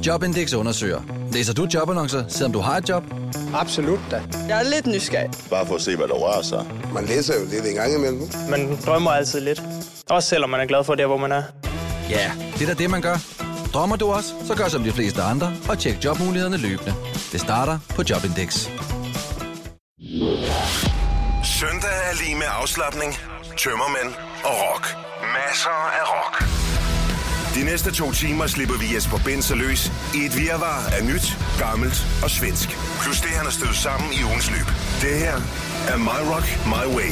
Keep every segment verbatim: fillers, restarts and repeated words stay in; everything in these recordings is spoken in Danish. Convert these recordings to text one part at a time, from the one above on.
Jobindex undersøger. Læser du jobannoncer, selvom du har et job? Absolut da. Jeg er lidt nysgerrig. Bare for at se, hvad der rører sig. Man læser jo lidt en gang imellem. Man drømmer altid lidt. Også selvom man er glad for det, hvor man er. Ja, det er da det, man gør. Drømmer du også, så gør som de fleste andre og tjek jobmulighederne løbende. Det starter på Jobindex. Søndag er lige med afslapning, tømmermænd og rock. Masser af rock. De næste to timer slipper vi Jesper Binz løs i et virvar af nyt, gammelt og svensk. Plus det, han har stødt sammen i ugens løb. Det her er My Rock, My Way.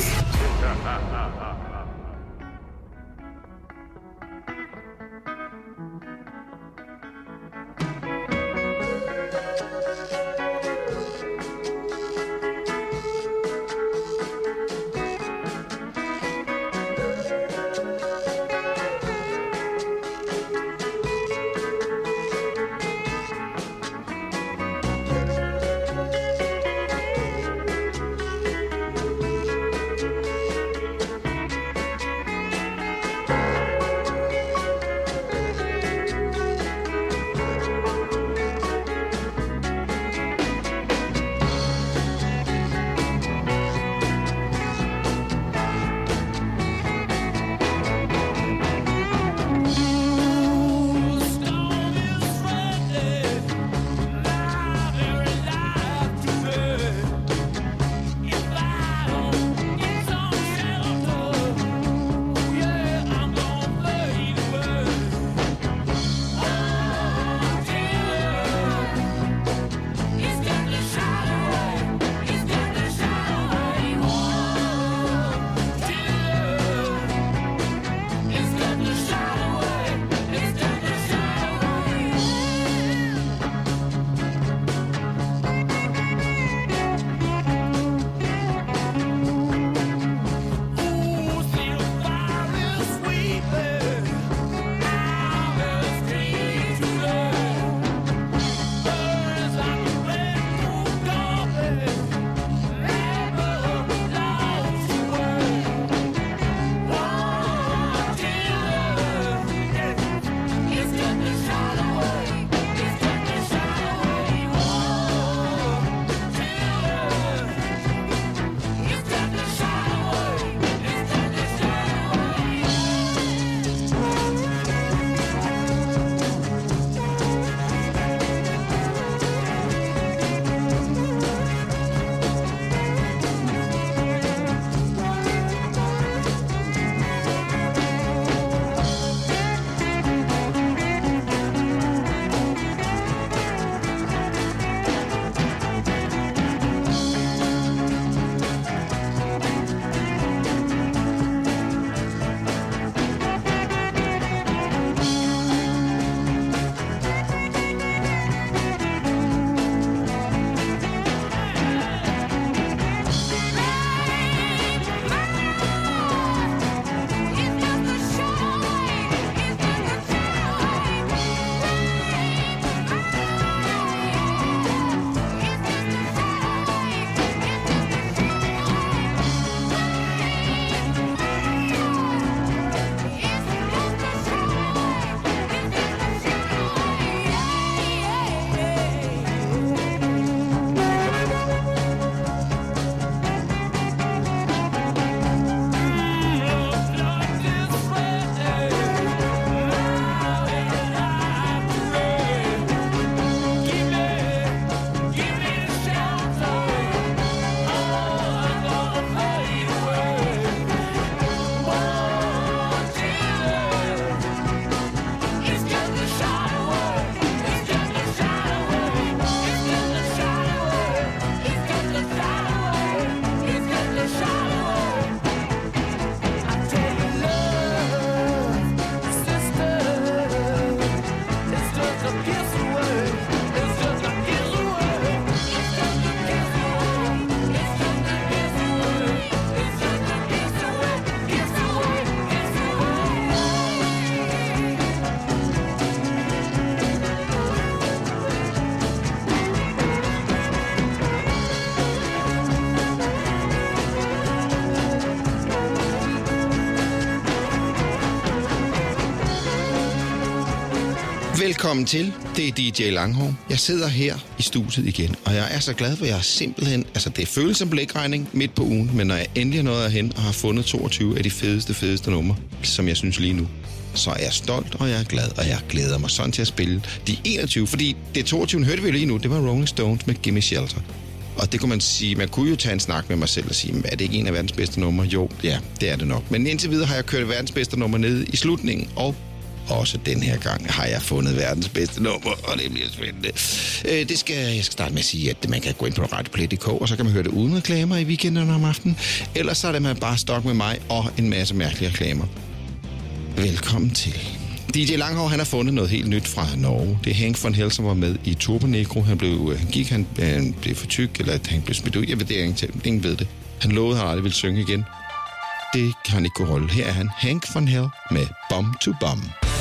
Velkommen til. Det er D J Langhår. Jeg sidder her i studiet igen, og jeg er så glad for, at jeg har simpelthen... Altså, det føles som blækregning midt på ugen, men når jeg endelig er nået hen og har fundet toogtyve af de fedeste, fedeste numre, som jeg synes lige nu, så er jeg stolt, og jeg er glad, og jeg glæder mig sådan til at spille de enogtyve, fordi det toogtyvende hørte vi lige nu, det var Rolling Stones med Gimme Shelter. Og det kunne man sige, man kunne jo tage en snak med mig selv og sige, er det ikke en af verdens bedste numre? Jo, ja, det er det nok. Men indtil videre har jeg kørt verdens bedste nummer ned i slutningen, og også den her gang har jeg fundet verdens bedste nummer, og det bliver spændende. Øh, det skal, jeg skal starte med at sige, at man kan gå ind på radioplay punktum d k, og så kan man høre det uden reklamer i weekenderne om aftenen. Ellers så er det man bare stok med mig og en masse mærkelige reklamer. Velkommen til. D J Langhår, han har fundet noget helt nyt fra Norge. Det er Hank von Hell, som var med i Turbo Negro. Han blev, han gik, han, han blev for tyk, eller han blev smidt ud. Jeg ved det ikke, ingen ved det. Han lovede, at han aldrig ville synge igen. Det kan han ikke kunne holde. Her er han, Hank von Hell med Bum to Bum.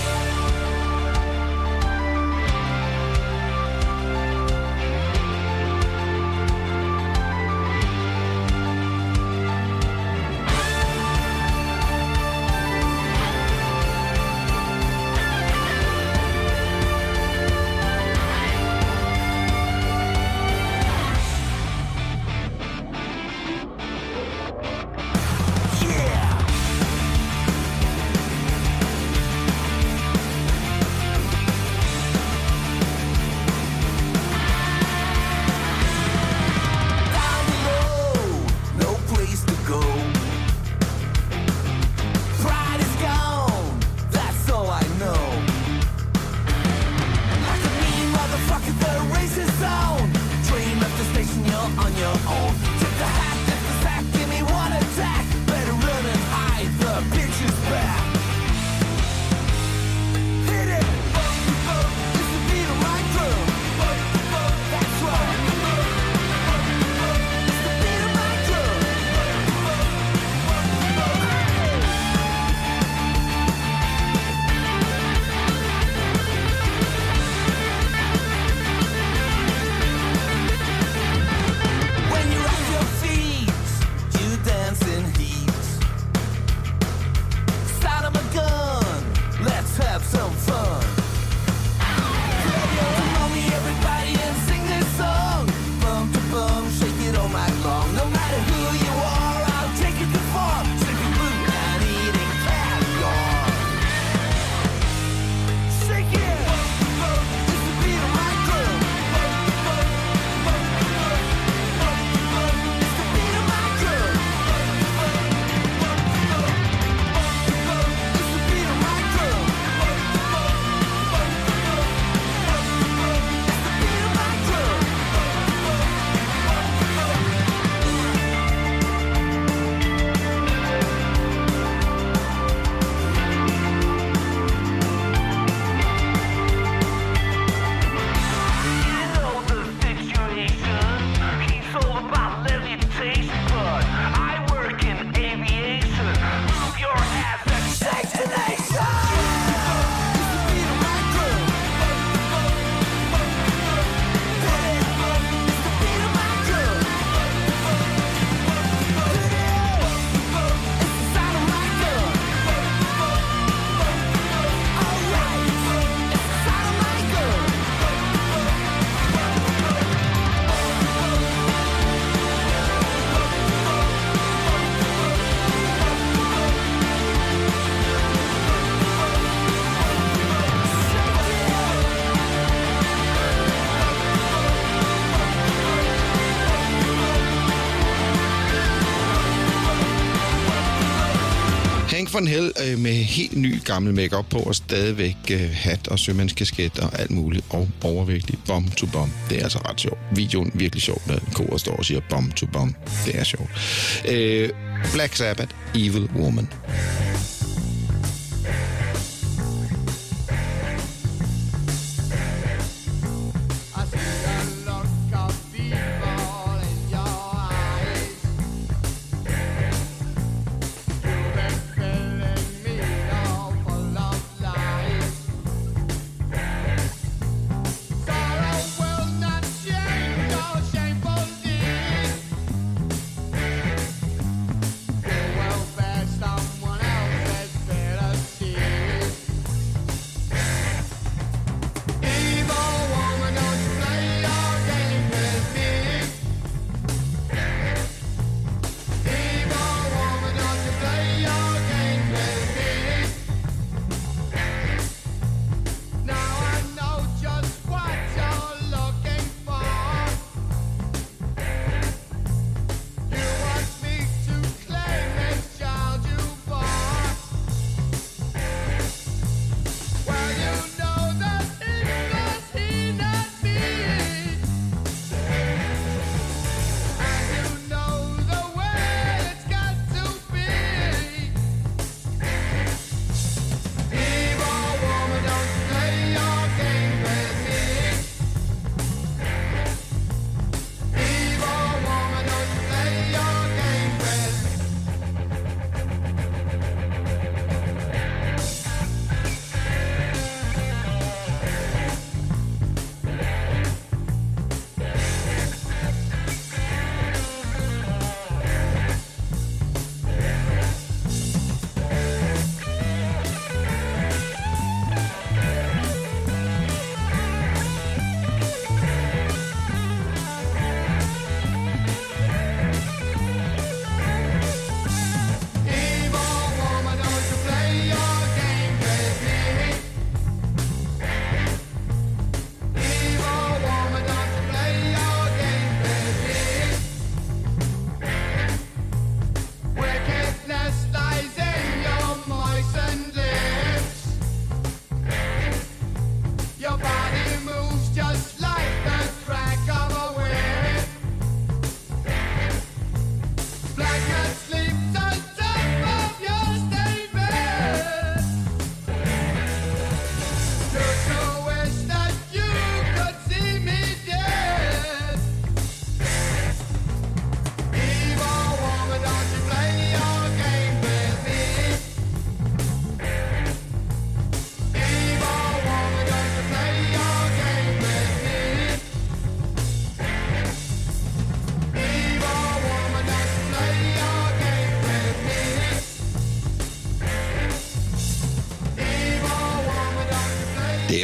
Von Hell øh, med helt ny gammel makeup på og stadigvæk øh, hat og sømandskasket og alt muligt og overvægtig bum to bum. Det er altså ret sjovt. Videoen er virkelig sjovt, når koret står og siger bum to bum. Det er sjovt. Øh, Black Sabbath, Evil Woman. Well, bad, someone else.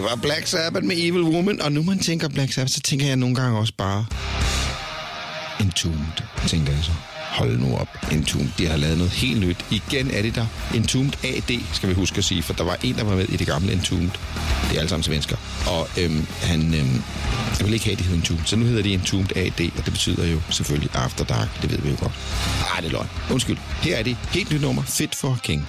Det var Black Sabbath med Evil Woman, og nu man tænker Black Sabbath, så tænker jeg nogle gange også bare Entombed, tænker jeg så. Hold nu op, Entombed, de har lavet noget helt nyt. Igen er det der. Entombed A D, skal vi huske at sige, for der var en, der var med i det gamle Entombed. Det er alle sammen svensker. Og øhm, han øhm, jeg vil ikke have, de hedder Entombed, så nu hedder de Entombed A D, og det betyder jo selvfølgelig After Dark, det ved vi jo godt. Ah, det er løgn. Undskyld. Her er det helt nyt nummer, Fit for a King.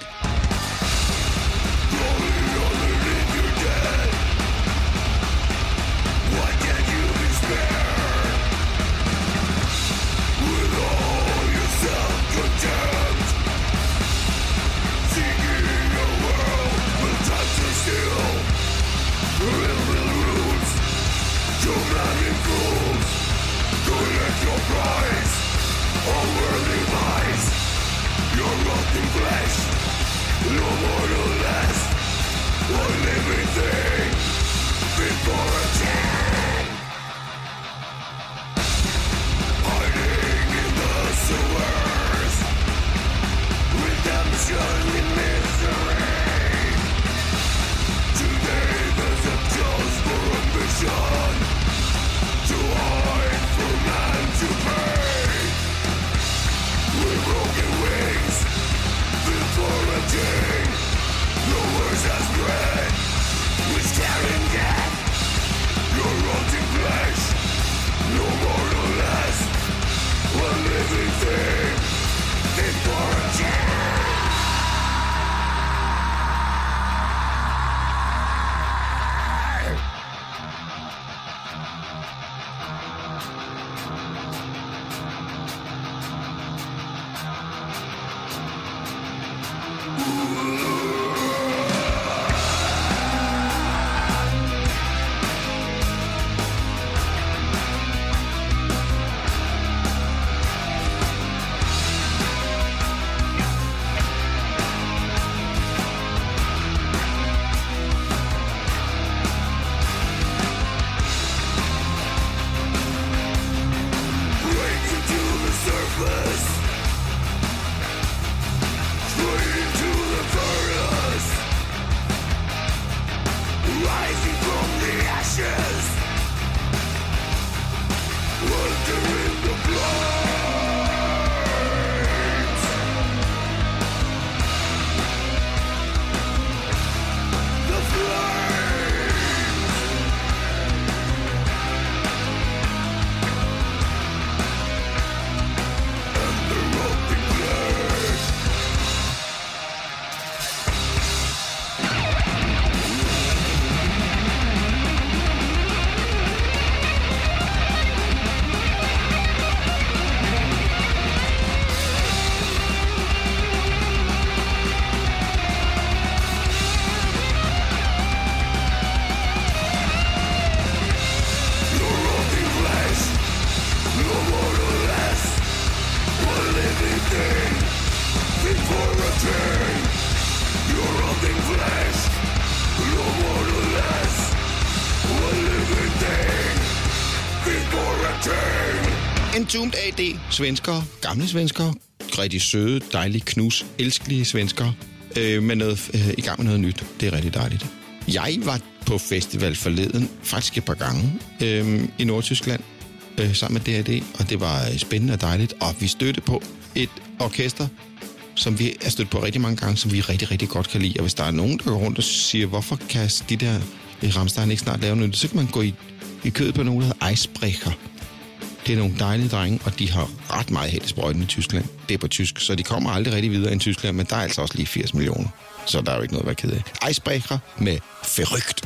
Entombed A D, svenskere, gamle svenskere, rigtig søde, dejlige, knus, elskelige svenskere, øh, med noget, øh, i gang med noget nyt. Det er rigtig dejligt. Jeg var på festival forleden, faktisk et par gange, øh, i Nordtyskland, øh, sammen med D A D, og det var spændende og dejligt, og vi stødte på et orkester, som vi er stødt på rigtig mange gange, som vi rigtig, rigtig godt kan lide. Og hvis der er nogen, der går rundt og siger, hvorfor kan de der i Rammstein ikke snart lave noget, så kan man gå i, i kødet på nogen, der hedder Eisbrecher. Det er nogle dejlige drenge, og de har ret meget held i sprøjten i Tyskland. Det er på tysk, så de kommer aldrig rigtig videre end Tyskland, men der er altså også lige firs millioner. Så der er jo ikke noget at være ked af. Eisbrecher med Verrückt.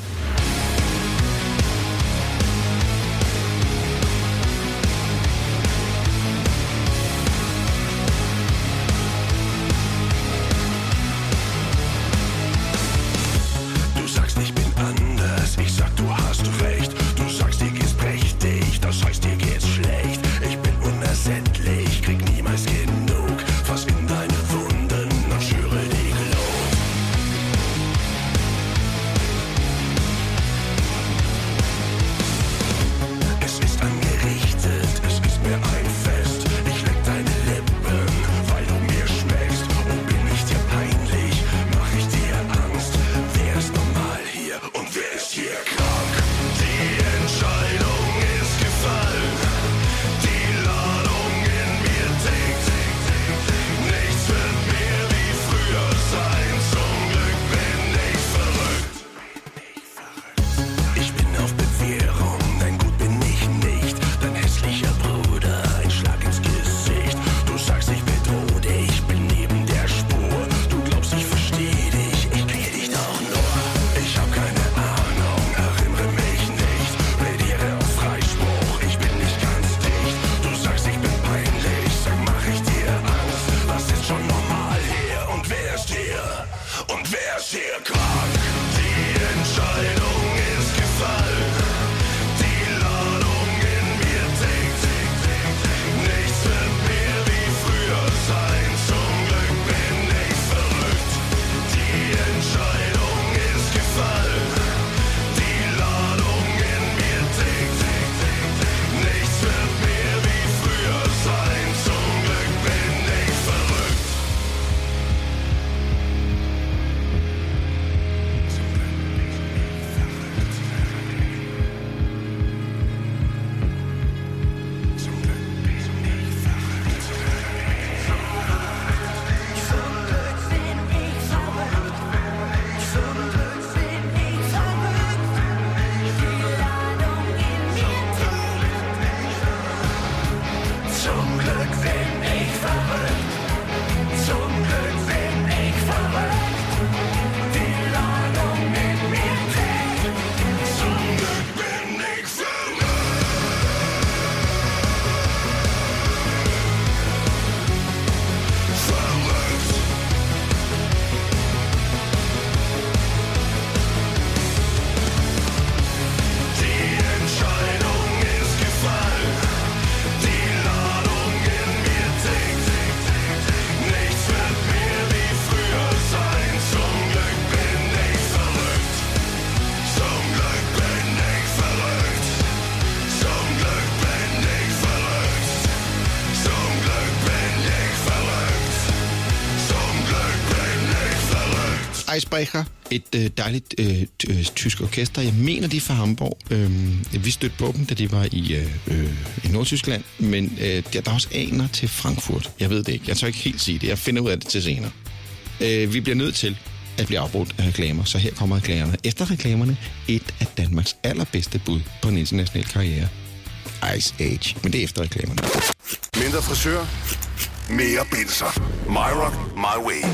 Icebreaker, et øh, dejligt øh, øh, tysk orkester. Jeg mener, de er fra Hamburg. Øh, vi stødte på dem, da de var i, øh, øh, i Nordtyskland. Men øh, der, der er også aner til Frankfurt. Jeg ved det ikke. Jeg tør ikke helt sige det. Jeg finder ud af det til senere. Øh, vi bliver nødt til at blive afbrudt af reklamer, så her kommer reklamerne. Efter reklamerne, et af Danmarks allerbedste bud på en international karriere. Ice Age. Men det er efter reklamerne. Mindre frisør, mere binser. My Rock, my way.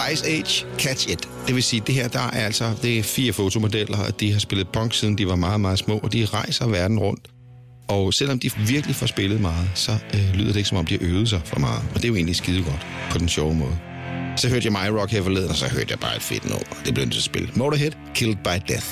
Ice Age, Catch It. Det vil sige, det her, der er altså det er fire fotomodeller, og de har spillet punk, siden de var meget, meget små, og de rejser verden rundt. Og selvom de virkelig får spillet meget, så øh, lyder det ikke, som om de har øvet sig for meget. Og det er jo egentlig skide godt på den sjove måde. Så hørte jeg My Rock her forleden, og så hørte jeg bare et fedt nummer. Det blev nødt til at spille. Motorhead, Killed by Death.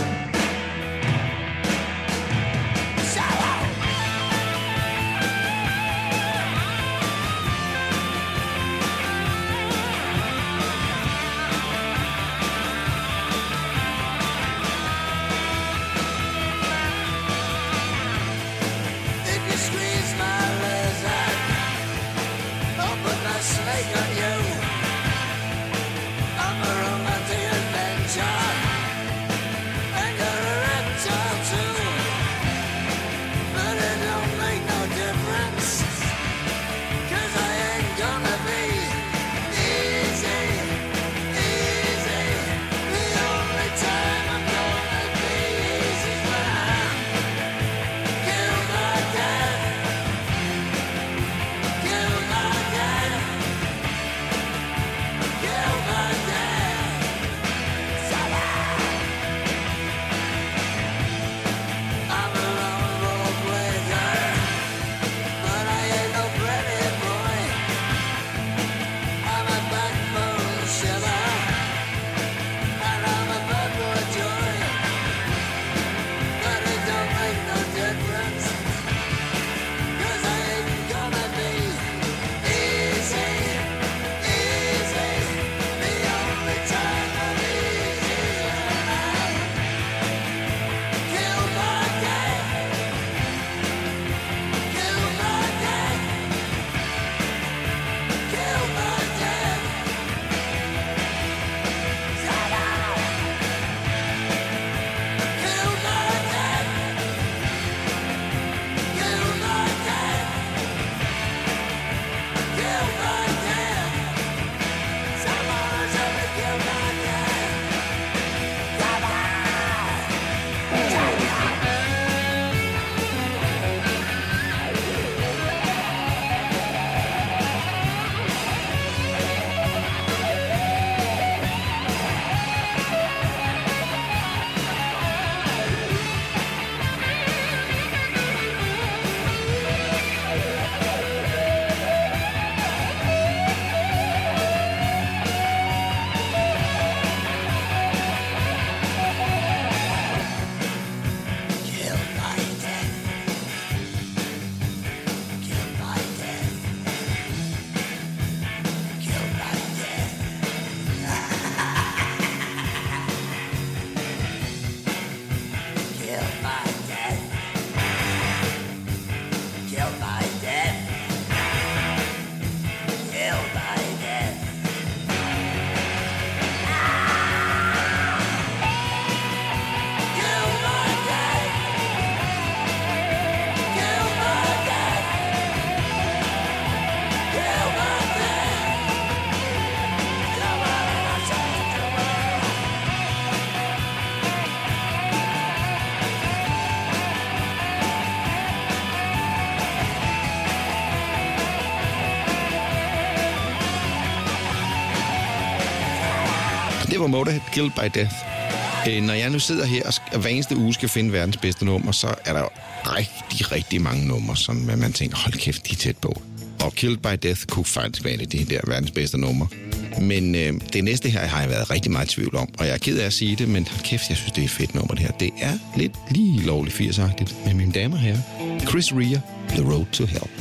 Det var Motorhead, Killed by Death. Øh, når jeg nu sidder her og hver eneste uge skal finde verdens bedste nummer, så er der rigtig, rigtig mange numre, som man tænker, hold kæft, de er tæt på. Og Killed by Death kunne faktisk være det der verdens bedste nummer. Men øh, det næste her har jeg været rigtig meget i tvivl om, og jeg er ked af at sige det, men hold kæft, jeg synes, det er et fedt nummer det her. Det er lidt lige lovligt firsagtigt, men mine damer og herrer, Chris Rea, The Road to Hell.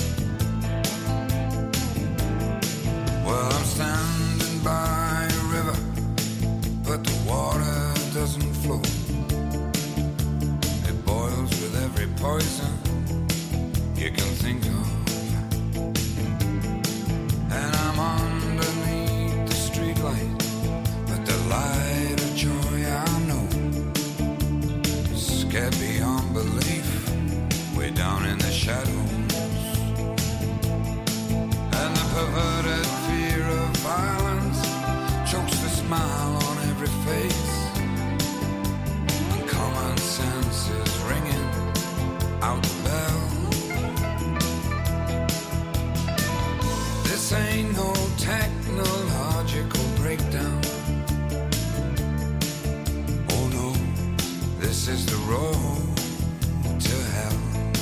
Well, I'm standing by a river smile on every face, and common sense is ringing out the bell. This ain't no technological breakdown. Oh no, this is the road to hell.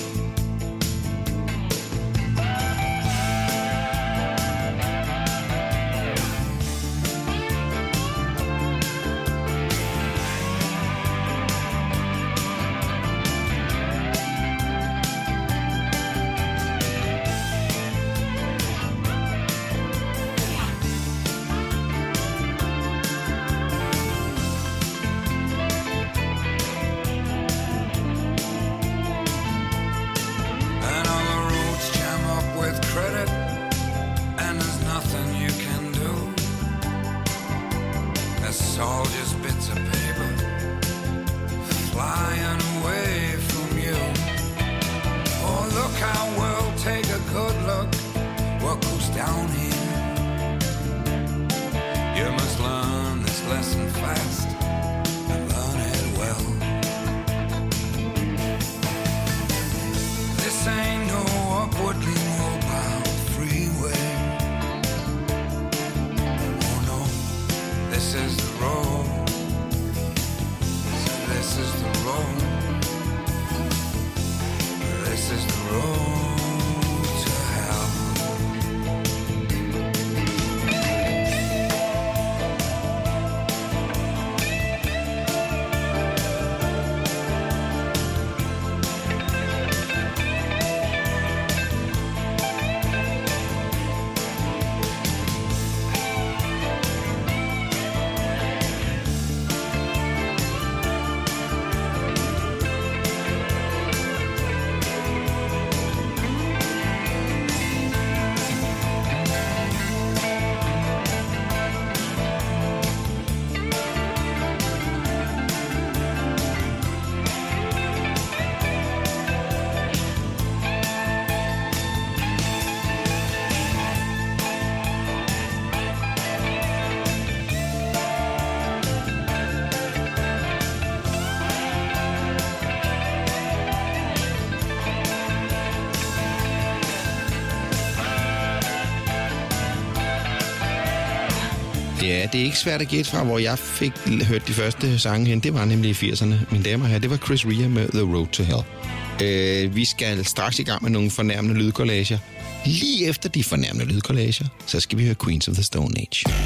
Ja, det er ikke svært at gætte fra, hvor jeg fik hørt de første sange hen. Det var nemlig i firserne, mine damer og herrer. Det var Chris Rea med The Road to Hell. Øh, vi skal straks i gang med nogle fornærmende lydkollager. Lige efter de fornærmende lydkollager, så skal vi høre Queens of the Stone Age. My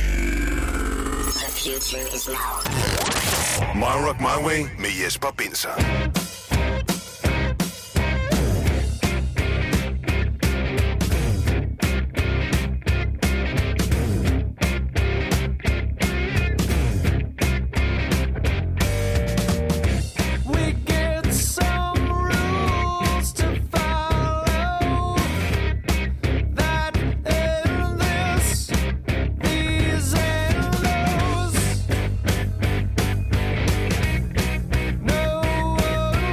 Rock My Way med Jesper Binzer. No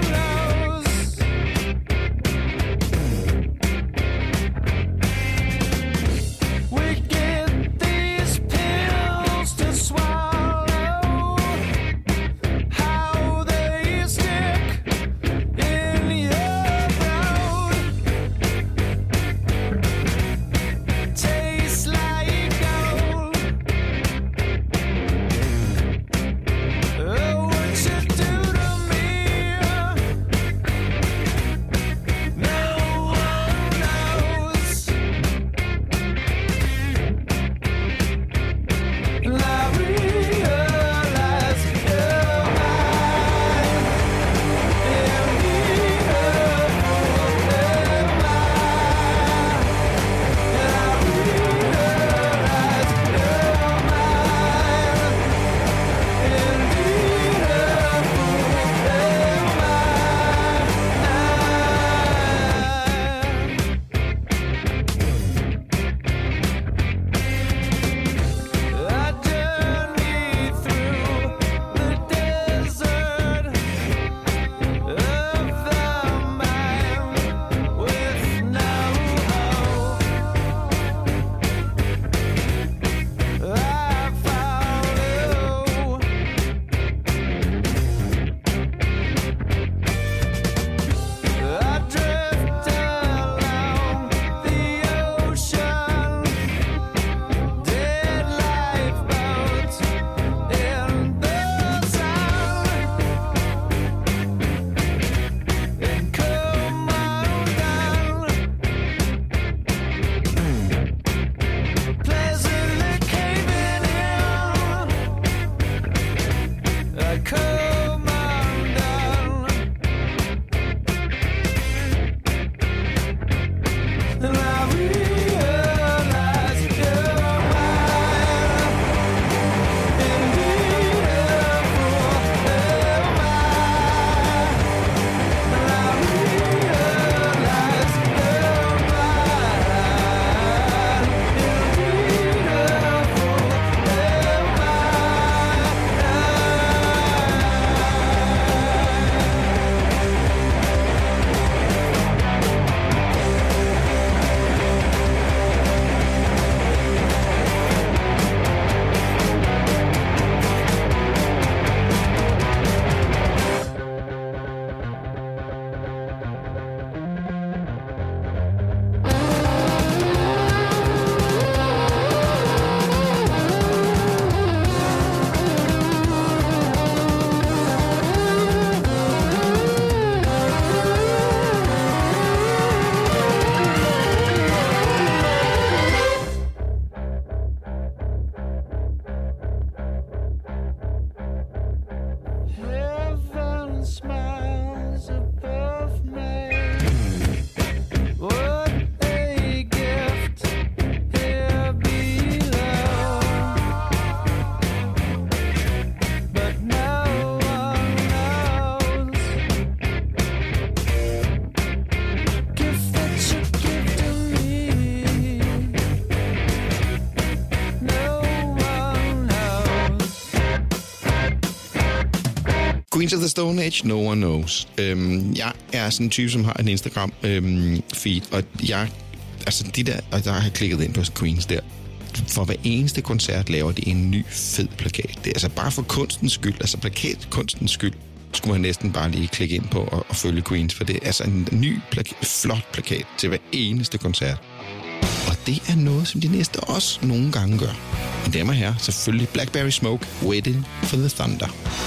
Queens of the Stone Age, no one knows. Øhm, jeg er sådan en type, som har en Instagram-feed, øhm, og jeg, altså de der, og der har jeg klikket ind på Queens der. For hver eneste koncert laver de en ny fed plakat. Det er altså bare for kunstens skyld, altså plakatkunstens skyld, skulle man næsten bare lige klikke ind på og, og følge Queens, for det er altså en ny, plaka- flot plakat til hver eneste koncert. Og det er noget, som de næste også nogle gange gør. Men damer og herrer, selvfølgelig Blackberry Smoke, Waiting for the Thunder.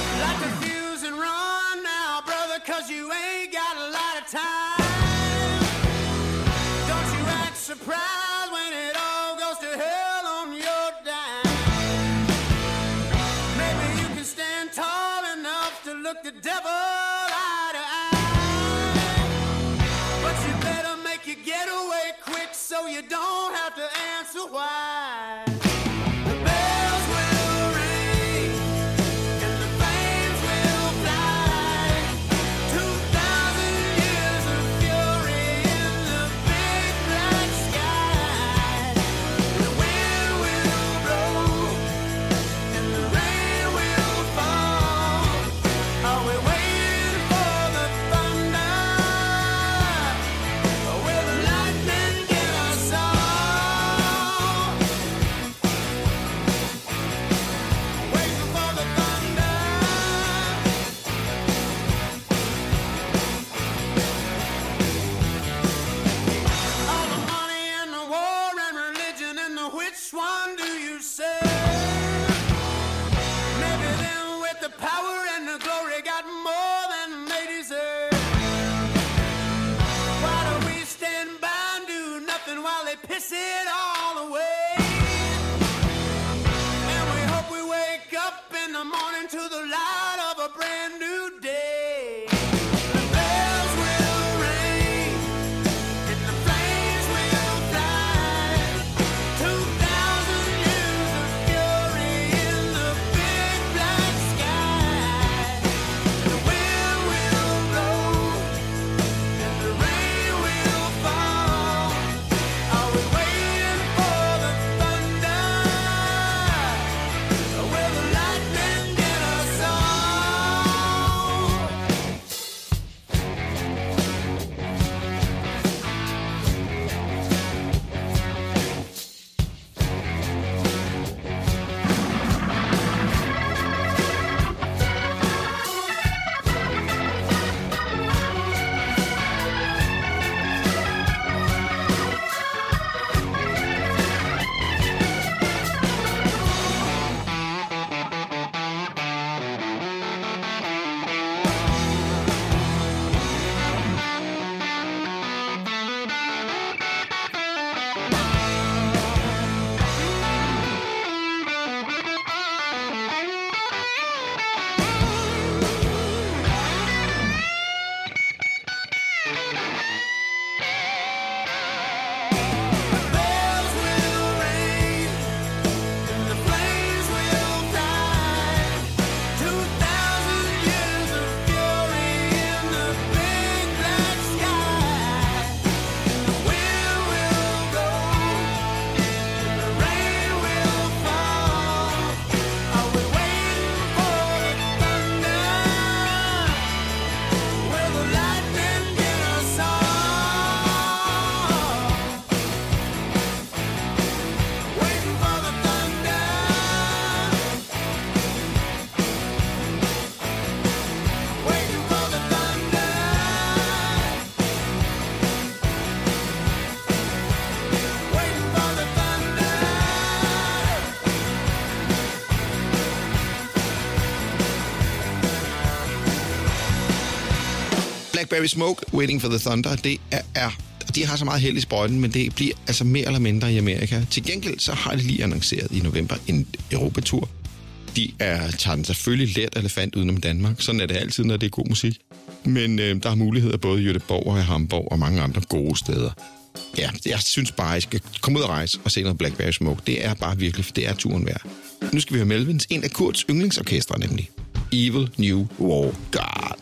Cause you ain't got a lot of time. Don't you act surprised when it all goes to hell on your dime. Maybe you can stand tall enough to look the devil eye to eye. But you better make your getaway quick so you don't have to answer why. Piss it all away. And we hope we wake up in the morning to the light of a brand new day. The bells will ring and the flames will fly. Two thousand years of fury in the big black sky. The wind will blow and the rain will fall. Are we waiting for the thunder? Will the lightning get us all? Bells will ring and the flames will fly. Two thousand years of fury in the big black sky. The wind will blow and the rain will fall. Are we waiting for the thunder? Will the lightning get us all? Waiting for the thunder. Waiting for the thunder. Waiting for the thunder. Blackberry Smoke, Waiting for the Thunder, det er, er de har så meget held i sprøjten, men det bliver altså mere eller mindre i Amerika. Til gengæld så har de lige annonceret i november en Europatur. De er, tager den selvfølgelig let elefant udenom Danmark. Sådan er det altid, når det er god musik. Men øh, der er muligheder både i Göteborg og i Hamburg og mange andre gode steder. Ja, jeg synes bare, at I skal komme ud og rejse og se noget Blackberry Smoke. Det er bare virkelig, for det er turen værd. Nu skal vi høre Melvins, en af Kurts yndlingsorkestre nemlig. Evil New War God.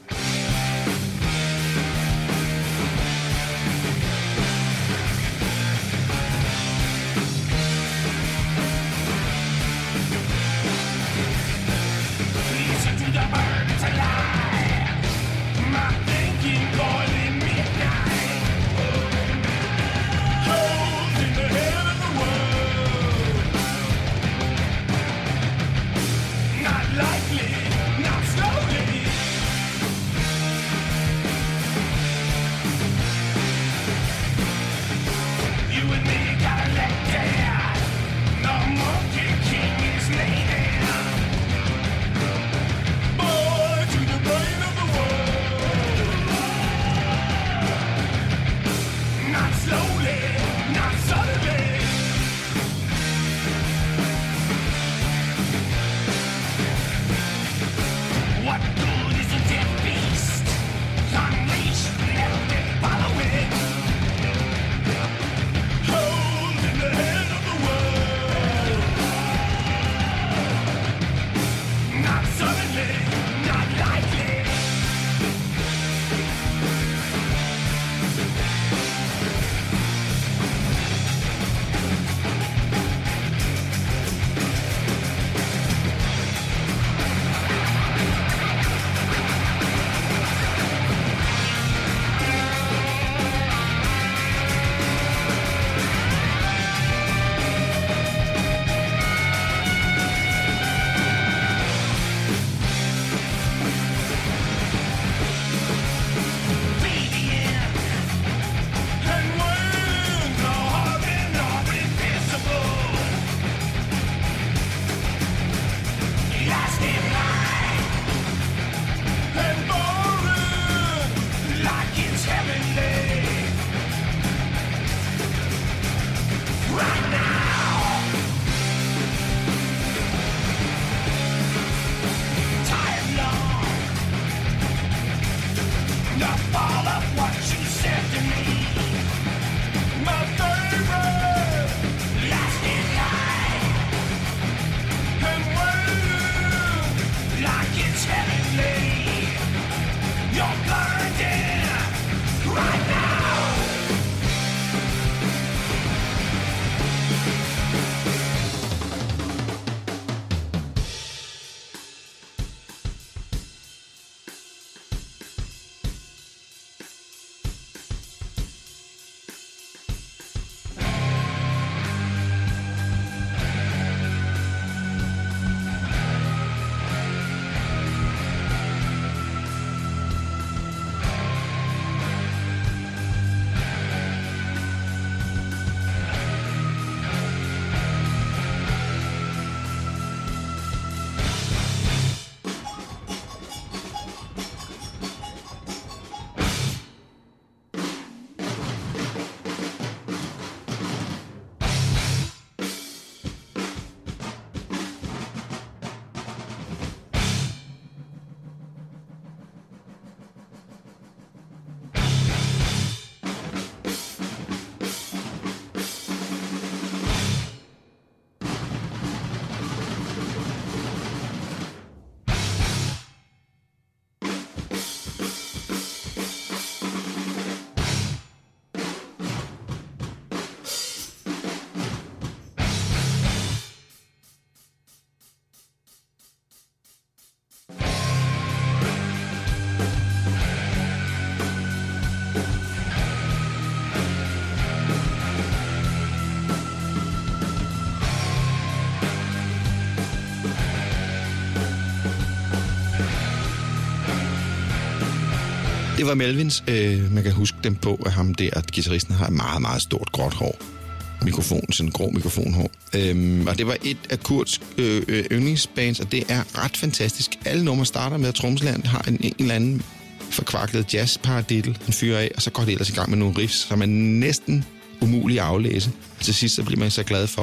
Det var Melvins. Øh, man kan huske dem på, at ham der, at guitaristen har et meget, meget stort gråt hår. Mikrofon, sådan en grå mikrofonhår. Øhm, og det var et af Kurts øh, øh, yndlingsbands, og det er ret fantastisk. Alle numre starter med, at trommeslageren har en, en eller anden forkvaklet jazz-paradiddle, han fyrer af, og så går det ellers i gang med nogle riffs, som er næsten umuligt at aflæse. Til sidst så bliver man så glad for,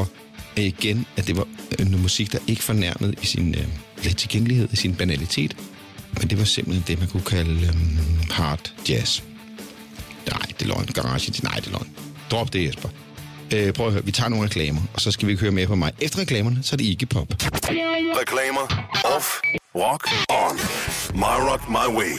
igen, at det var noget musik, der ikke fornærmede i sin øh, let tilgængelighed, i sin banalitet. Men det var simpelthen det, man kunne kalde øh, hard jazz. Nej, det er løgn. Garage, nej, det er løgn. Drop det, Jesper. Øh, prøv at høre, vi tager nogle reklamer, og så skal vi ikke høre mere på mig. Efter reklamerne, så er det Iggy Pop. Reklamer. Off. Rock. On. My Rock, My Way.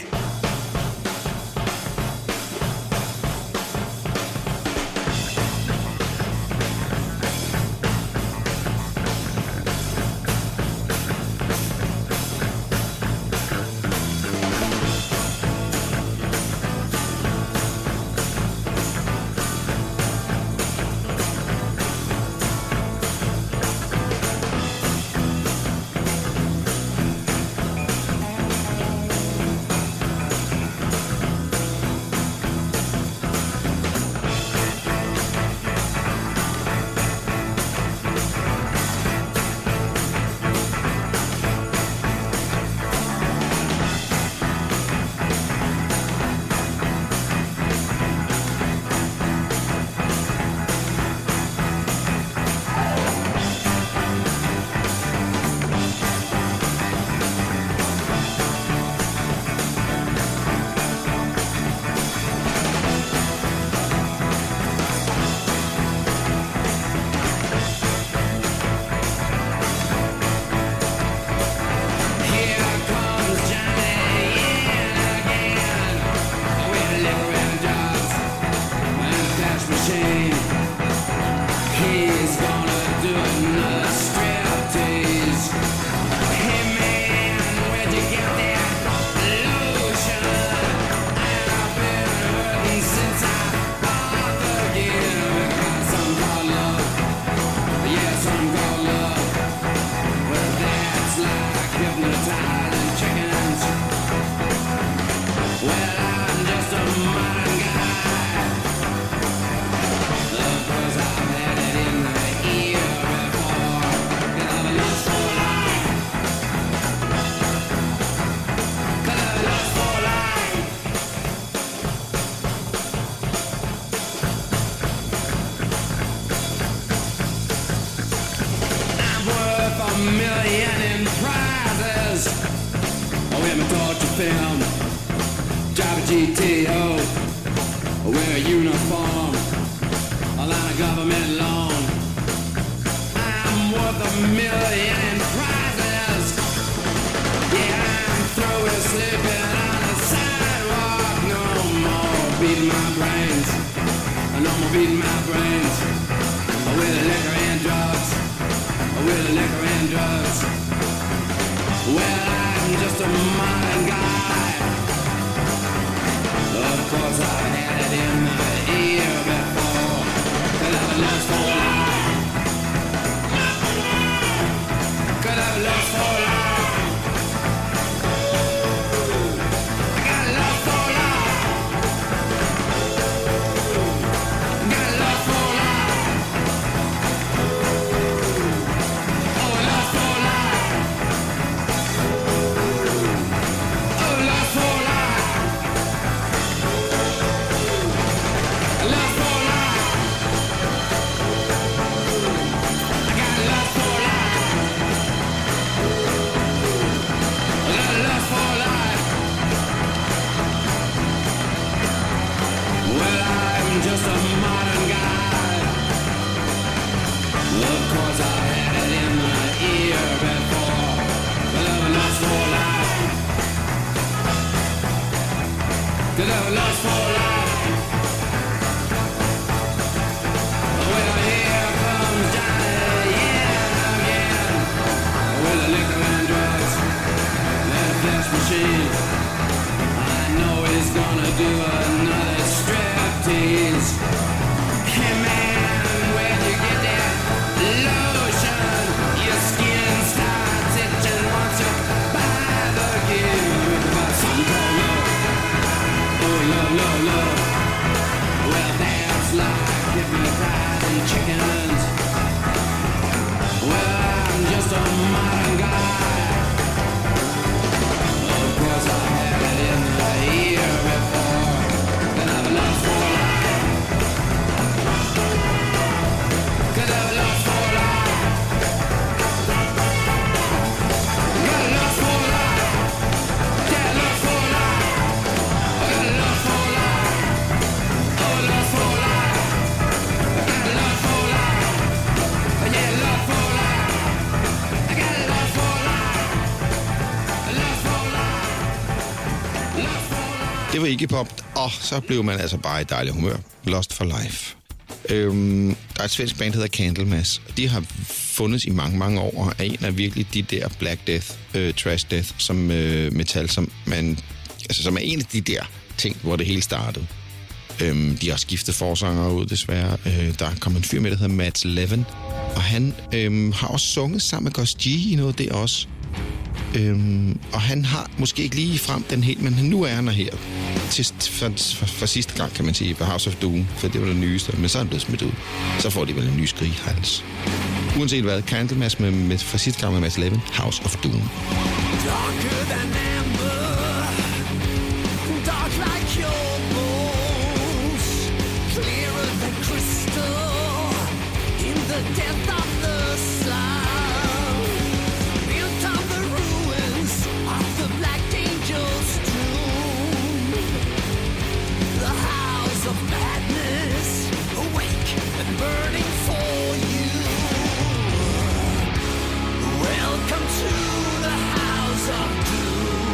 Before, then I've lost for life. Det var Iggy Pop, og så blev man altså bare i dejlig humør. Lost for Life. Øhm, der er et svensk band, der hedder Candlemass. De har fundet i mange, mange år, og er en af virkelig de der Black Death, øh, Trash Death, som øh, metal, som man, altså som er en af de der ting, hvor det hele startede. Øhm, de har skiftet forsanger ud, desværre. Øh, der er kommet en fyr med, der hedder Matt Levin, og han øh, har også sunget sammen med Gus G i noget der også. Øhm, og han har måske ikke lige frem den helt, men nu er han her til, for, for, for sidste gang, kan man sige, på House of Doom, for det var det nyeste, men så er han blevet smidt ud. Så får de vel en ny skrighals. Uanset hvad, Candlemass med, med, for sidste gang med Mads Levin, House of Doom. Darker than amber, dark like your bones, clearer than crystal, in the depth of the sun, built on the ruins of the Black Angel's tomb, the house of madness, awake and burning for you. Welcome to the house of doom.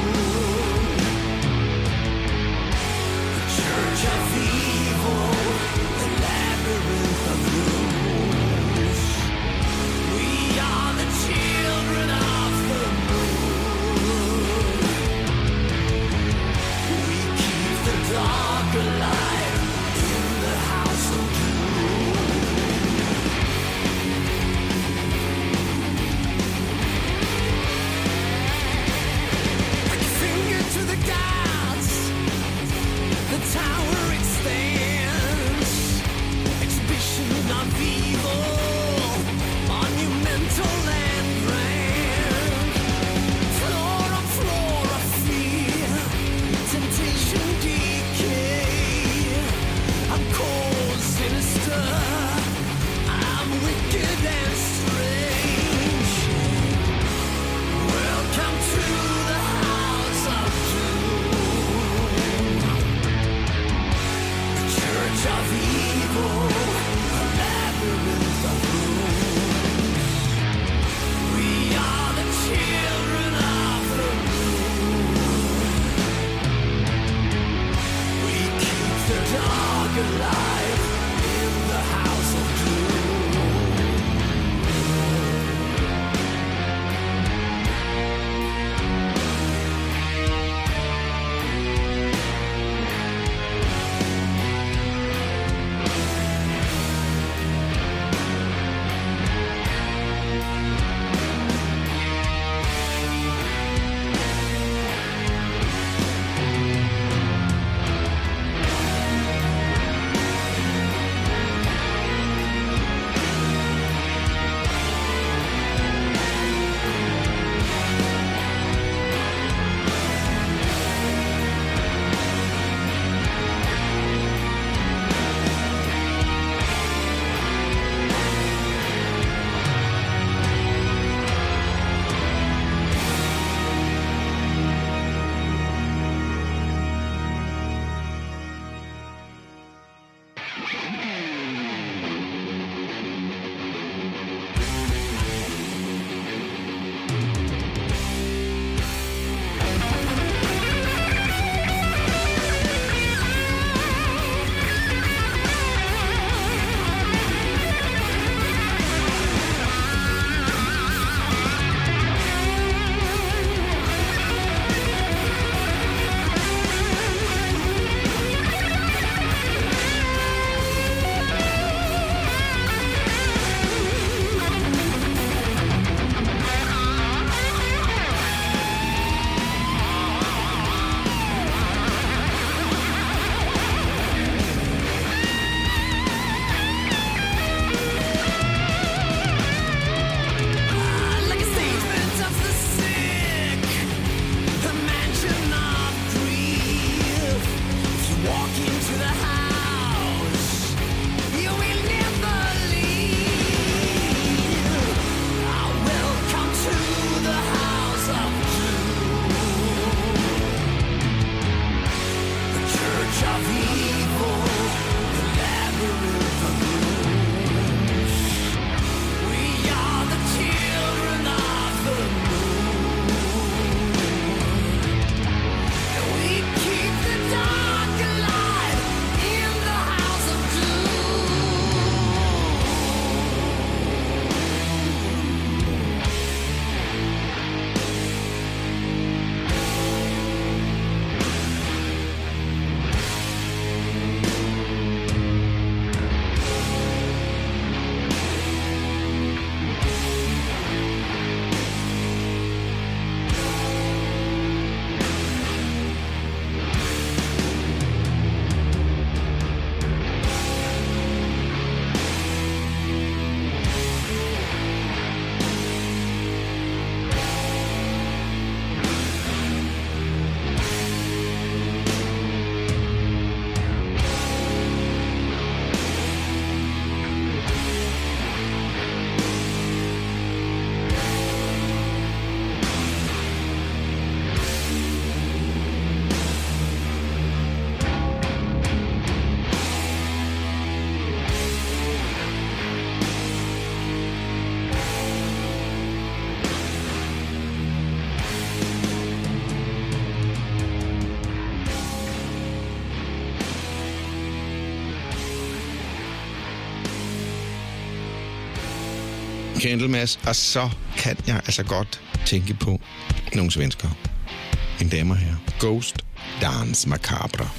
Candlemass, og så kan jeg altså godt tænke på nogle svenskere. Mine damer her. Ghost Dance Macabre.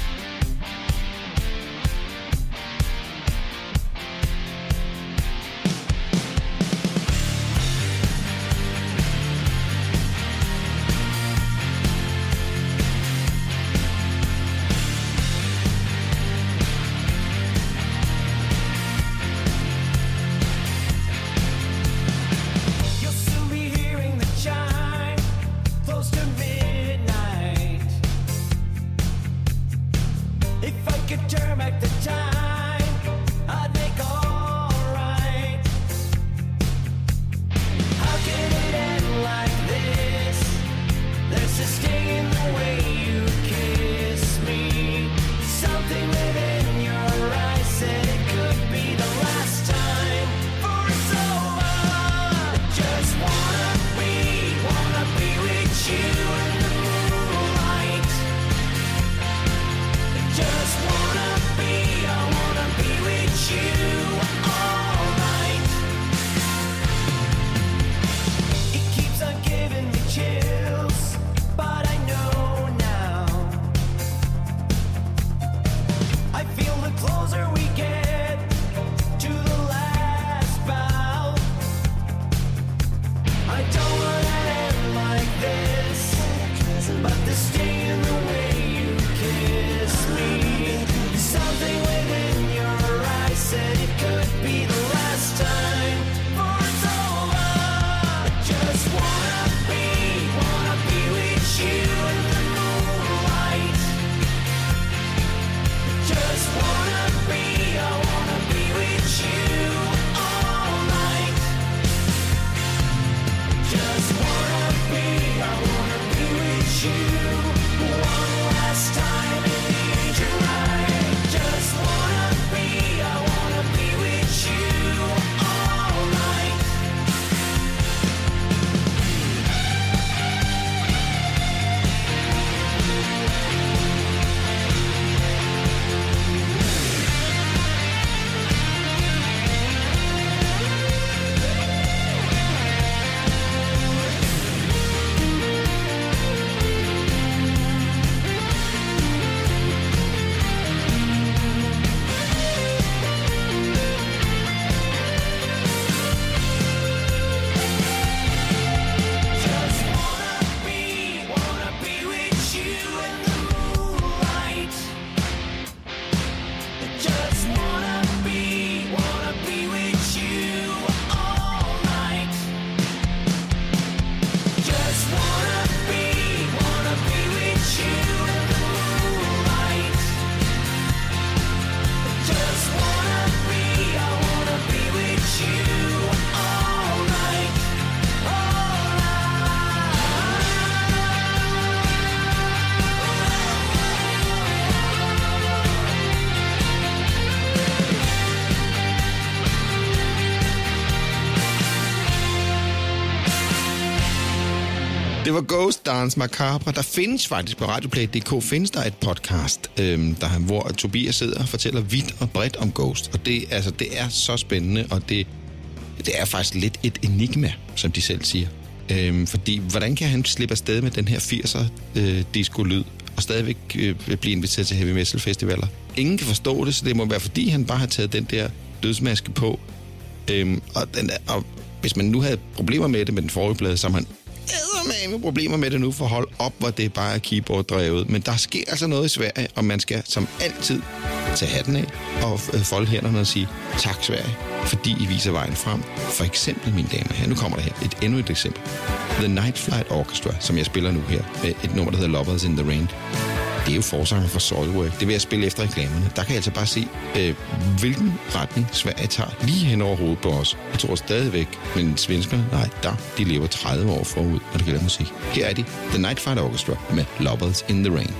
Det var Ghost Dance Macabre. Der findes faktisk på radioplay punktum d k findes der et podcast, øhm, der, hvor Tobias sidder og fortæller vidt og bredt om Ghost. Og det, altså, det er så spændende, og det, det er faktisk lidt et enigma, som de selv siger. Øhm, fordi, hvordan kan han slippe afsted med den her firser øh, disco-lyd, og stadigvæk øh, blive inviteret til heavy metal festivaler? Ingen kan forstå det, så det må være, fordi han bare har taget den der dødsmaske på. Øhm, og, den, og hvis man nu havde problemer med det med den forrige plade, så har man med problemer med det nu, for hold op, hvor det bare er keyboard-drevet. Men der sker altså noget i Sverige, og man skal som altid tage hatten af og folde hænderne og sige tak Sverige, fordi I viser vejen frem. For eksempel, mine damer her, nu kommer der her et endnu et eksempel. The Night Flight Orchestra, som jeg spiller nu her, med et nummer, der hedder Lovers in the Rain. Det er jo forsanger for Soilwork. Det vil jeg spille efter reklamerne. Der kan jeg altså bare se, øh, hvilken retning Sverige tager lige hen over hovedet på os. Jeg tror stadigvæk, men svenskerne, nej, der, de lever tredive år forud, når det gælder musik. Her er de, The Night Flight Orchestra med Lovers in the Rain.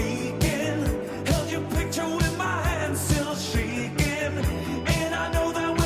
Held your picture with my hand still shaking, and I know that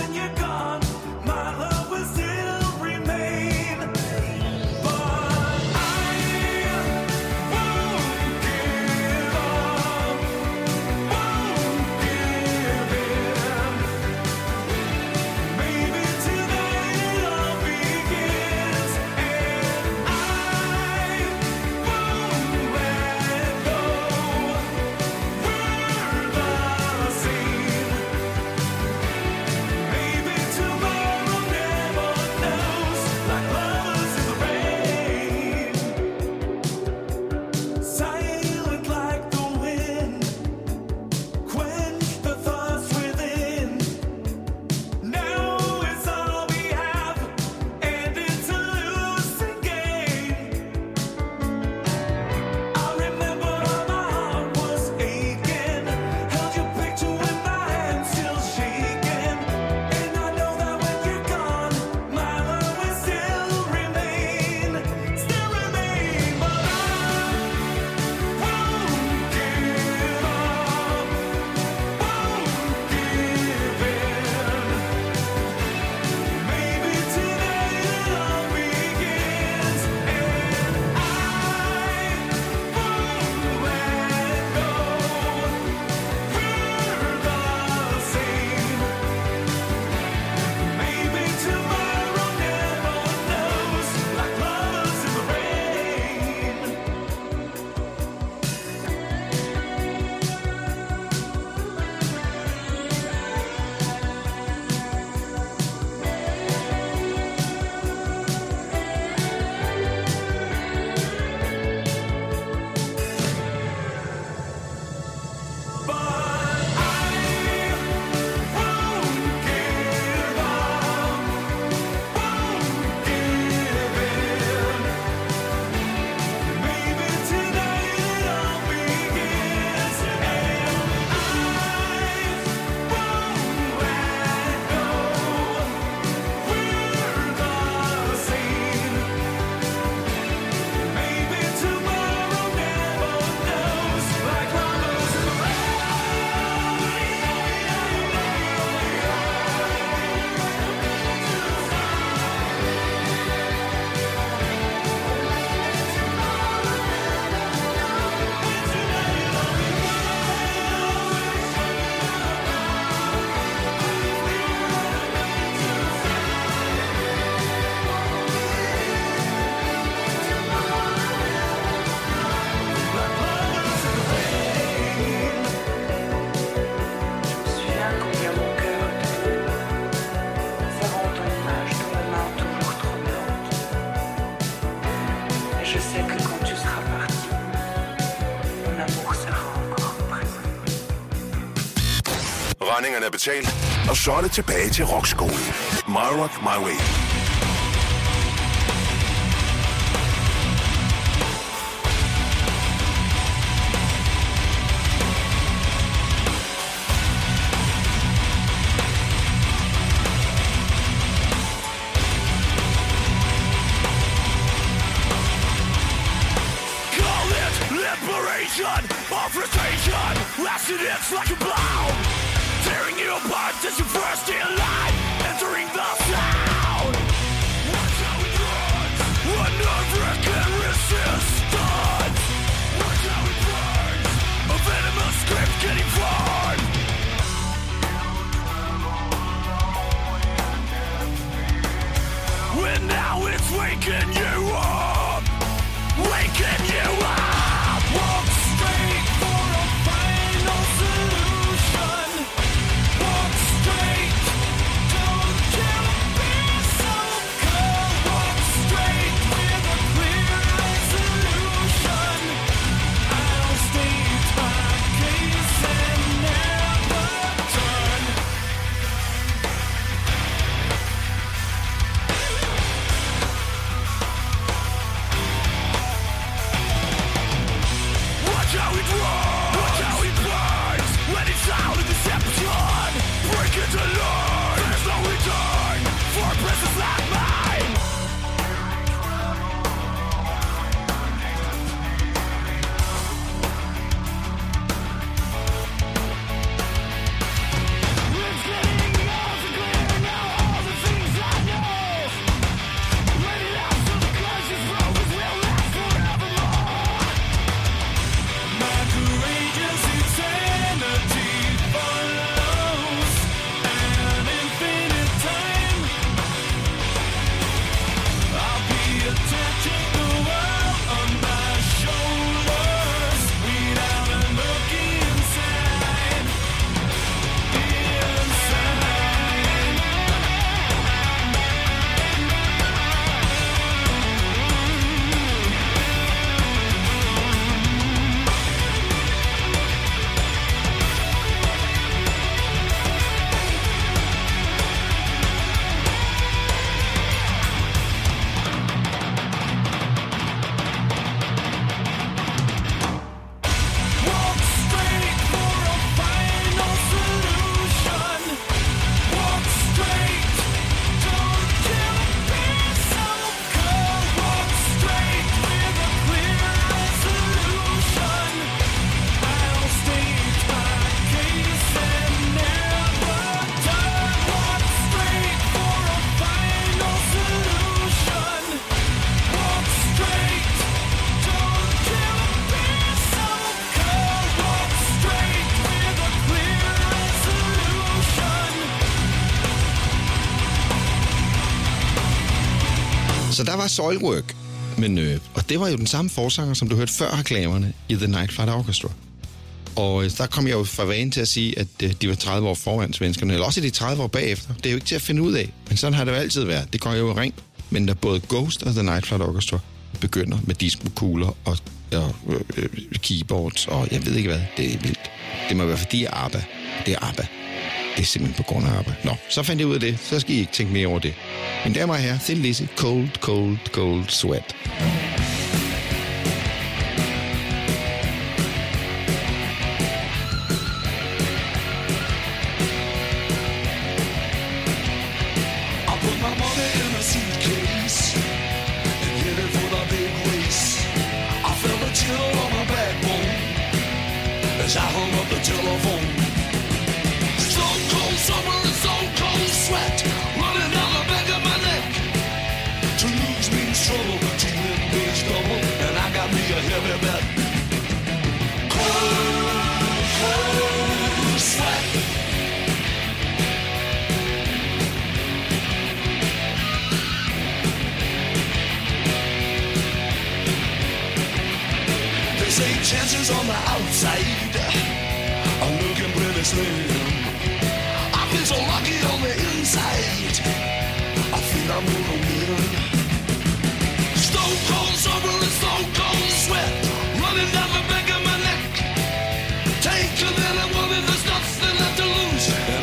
regningerne er betalt, og så er det tilbage til rockskolen. My Rock, My Way. Or frustration, lasting it's like a blow, tearing you apart as you first in line, entering the sound. Watch how it runs, a nerve-wracking resistance. Watch how it burns, a venomous script getting formed. When now it's waking you up, waking you up. Walk straight for a final solution. Walk straight, don't you be so cold. Walk straight with a clear resolution. I'll state my case and never turn. Watch how it runs, watch how it burns. When it's out of deception, break it to learn. There's no return for a presence like mine. It's getting all too clear now, all the things I know. Let it out so the conscious focus will last forevermore. My courageous insanity follows an infinite time. I'll be attaching the world on my shoulders without a look inside. Inside. Walk straight for a final solution. Walk straight, don't you be so cold. Walk straight with a clear resolution. I'll state my case and never turn. Walk straight for a final solution. Walk straight, don't you be so cold. Walk straight with a clear resolution. Så der var Soilwork med Nerve, og det var jo den samme forsanger, som du hørte før reklamerne i The Night Flight Orchestra. Og øh, der kom jeg jo fra vane til at sige, at øh, de var tredive år foran svenskerne, eller også de tredive år bagefter. Det er jo ikke til at finde ud af, men sådan har det jo altid været. Det går jo i ring, men da både Ghost og The Night Flight Orchestra begynder med disco-kugler og, og øh, øh, keyboards, og jeg ved ikke hvad, det er vildt. Det må være fordi af ABBA. Det er ABBA. Det er simpelthen på grund af ABBA. Nå, så fandt jeg ud af det. Så skal I ikke tænke mere over det. Men damer og herrer, Thin Lizzy, Cold, Cold, Cold Sweat. I put my money in a suitcase and headed for the big race. I felt a chill on my backbone as I hung up the telephone. Stone cold summer and stone cold sweat running down the back of my neck. To lose means trouble, to win means double, and I got me a heavy bet. Cold, cold sweat. They say chances on the outside are looking pretty slim. I feel so lucky on the inside. I feel I'm gonna win. Stone cold summer and stone cold sweat running down the back of my neck. Take a minute, woman, there's nothing left to lose,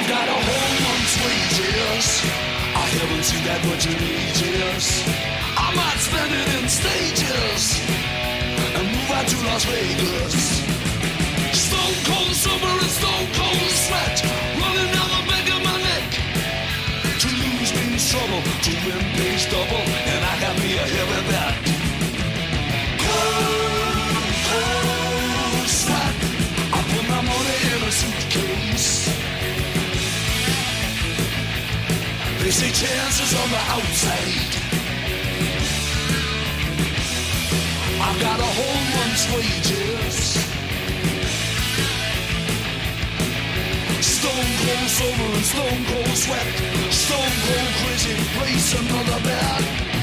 got a whole month's wages. I haven't seen that much in ages. I might spend it in stages and move out to Las Vegas. Stone cold summer and stone cold sweat running down the back of my neck. To lose means trouble, to win pays double, and I got me a heavy bet. Cold, cold sweat. I put my money in a suitcase. They say chances on the outside. I've got a whole month's wages. Stone cold summer and stone cold sweat. Stone cold crazy, place another bet.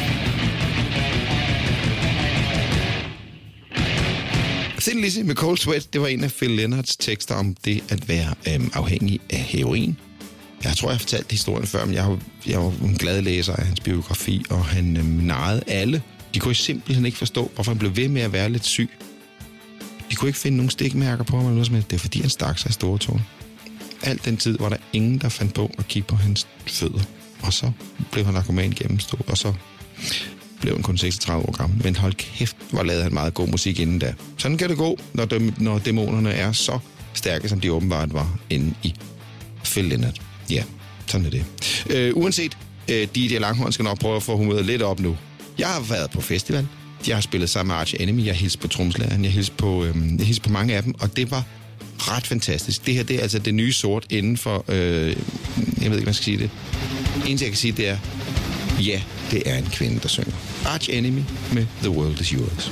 Thin Lizzy med Cold Sweat, det var en af Phil Lynotts tekster om det at være øhm, afhængig af heroin. Jeg tror, jeg har fortalt historien før, men jeg var, jeg var en glad læser af hans biografi, og han øhm, narrede alle. De kunne simpelthen ikke forstå, hvorfor han blev ved med at være lidt syg. De kunne ikke finde nogen stikmærker på ham, eller noget som helst. Det er fordi, han stak sig i store tårn. Alt den tid var der ingen, der fandt på at kigge på hans fødder. Og så blev han narkoman gennemstået, og så blev han kun seksogtredive år gammel. Men hold kæft, hvor lavede han meget god musik inden da. Sådan kan det gå, når, dem, når dæmonerne er så stærke, som de åbenbart var inde i Phil Lynott. Ja, sådan er det. Øh, uanset, øh, D J Langhorn skal nok prøve at få humøret lidt op nu. Jeg har været på festival. Jeg har spillet sammen med Arch Enemy. Jeg hilste på tromslæren. Jeg hilste på, øhm, jeg hilste på mange af dem, og det var ret fantastisk. Det her, det er altså det nye sort inden for... Øh, jeg ved ikke, hvad jeg skal sige det. Eneste, jeg kan sige, det er... Ja, det er en kvinde, der synger. Arch Enemy med The World Is Yours.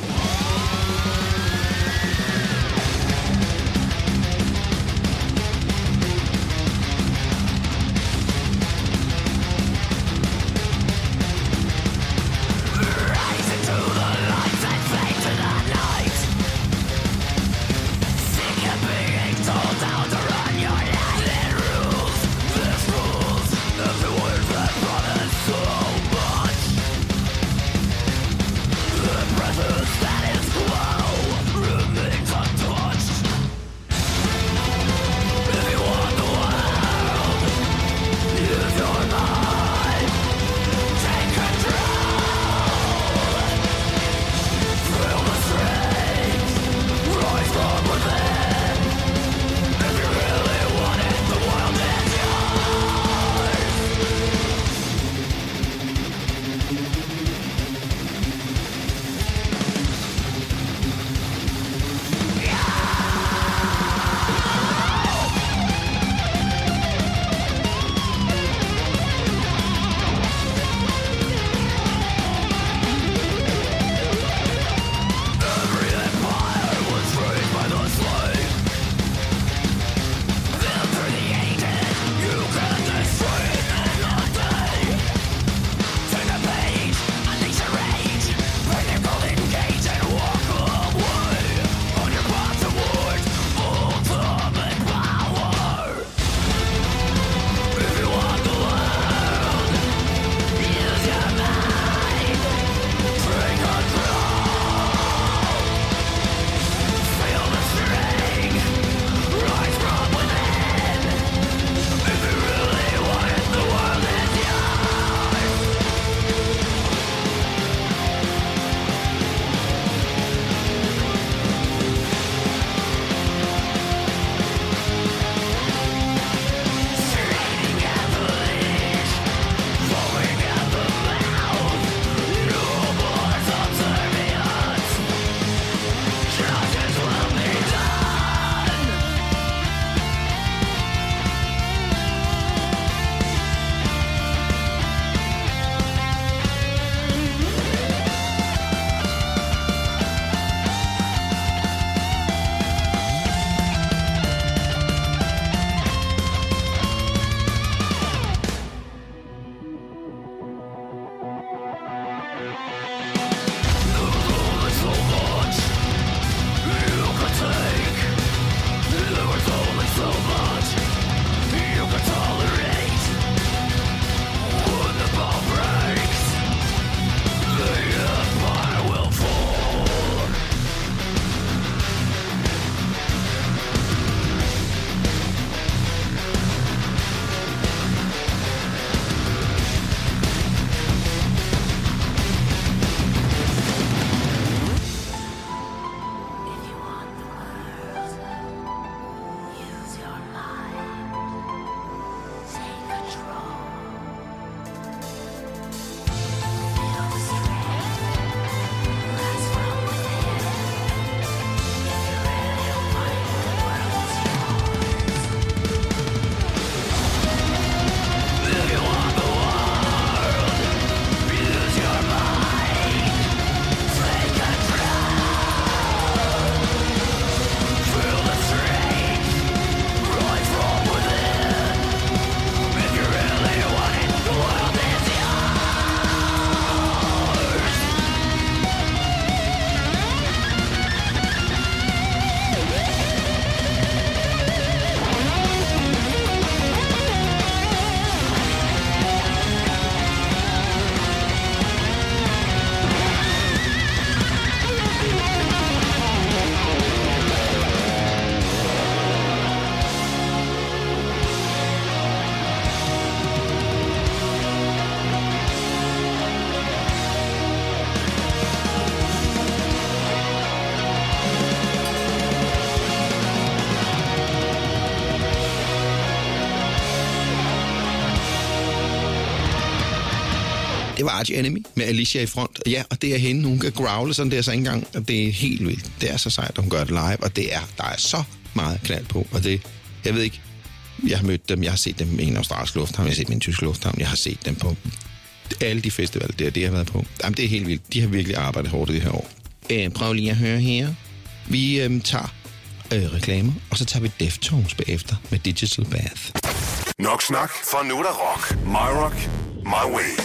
That is Det var Arch Enemy med Alicia i front. Ja, og det er hende. Hun kan growle sådan der så engang, og det er helt vildt. Det er så sejt, at hun gør det live, og det er, der er så meget knald på. Og det, jeg ved ikke, jeg har mødt dem, jeg har set dem i en australsk lufthavn, jeg har set dem i en tysk lufthavn, jeg har set dem på alle de festivaler, der det har været på. Jamen, det er helt vildt. De har virkelig arbejdet hårdt i det her år. Øh, prøv lige at høre her. Vi øh, tager øh, reklamer, og så tager vi Deftones bagefter med Digital Bath. Nok snak, for nu er der rock. My rock, my way.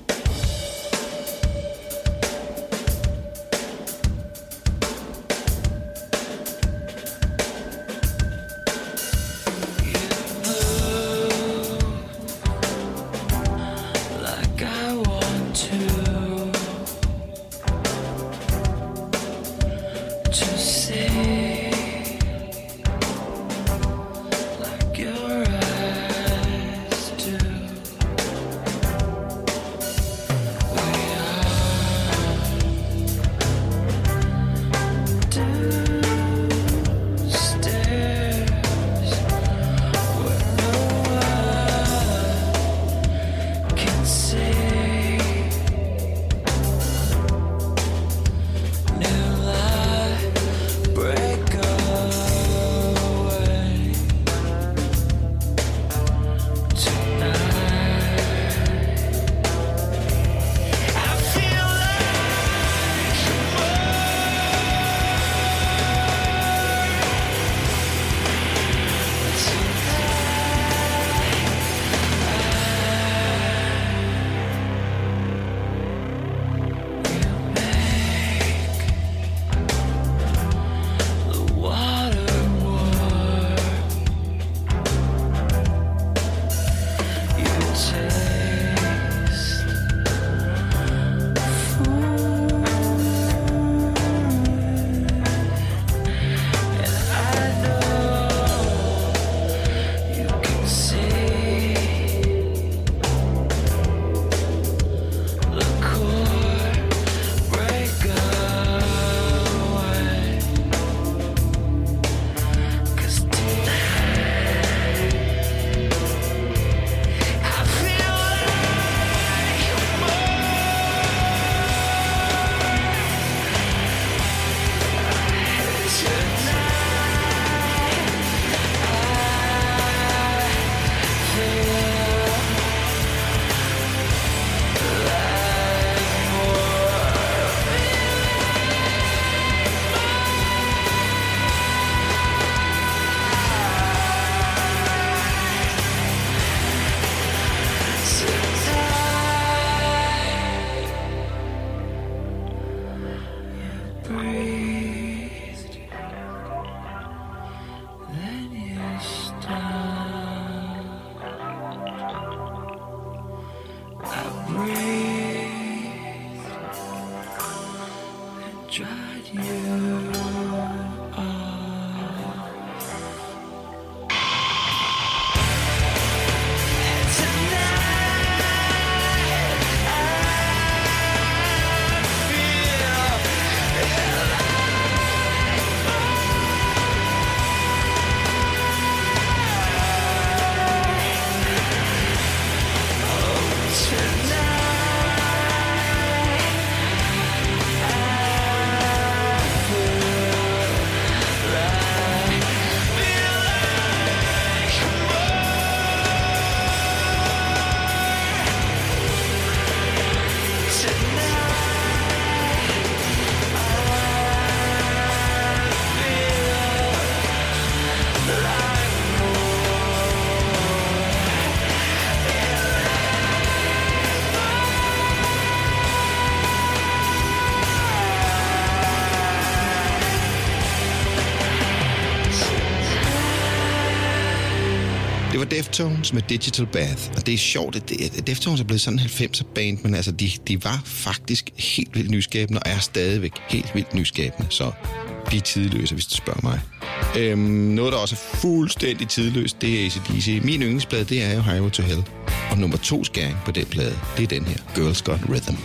Deftones med Digital Bath, og det er sjovt, at det, Deftones er blevet sådan en halvfemser band, men altså, de, de var faktisk helt vildt nyskabende, og er stadigvæk helt vildt nyskabende, så de er tidløse, hvis du spørger mig. Øhm, noget, der også er fuldstændig tidløst, det er A C D C. Min yndlingsplade, det er jo Highway to Hell, og nummer to skæring på den plade, det er den her, Girls Got Rhythm.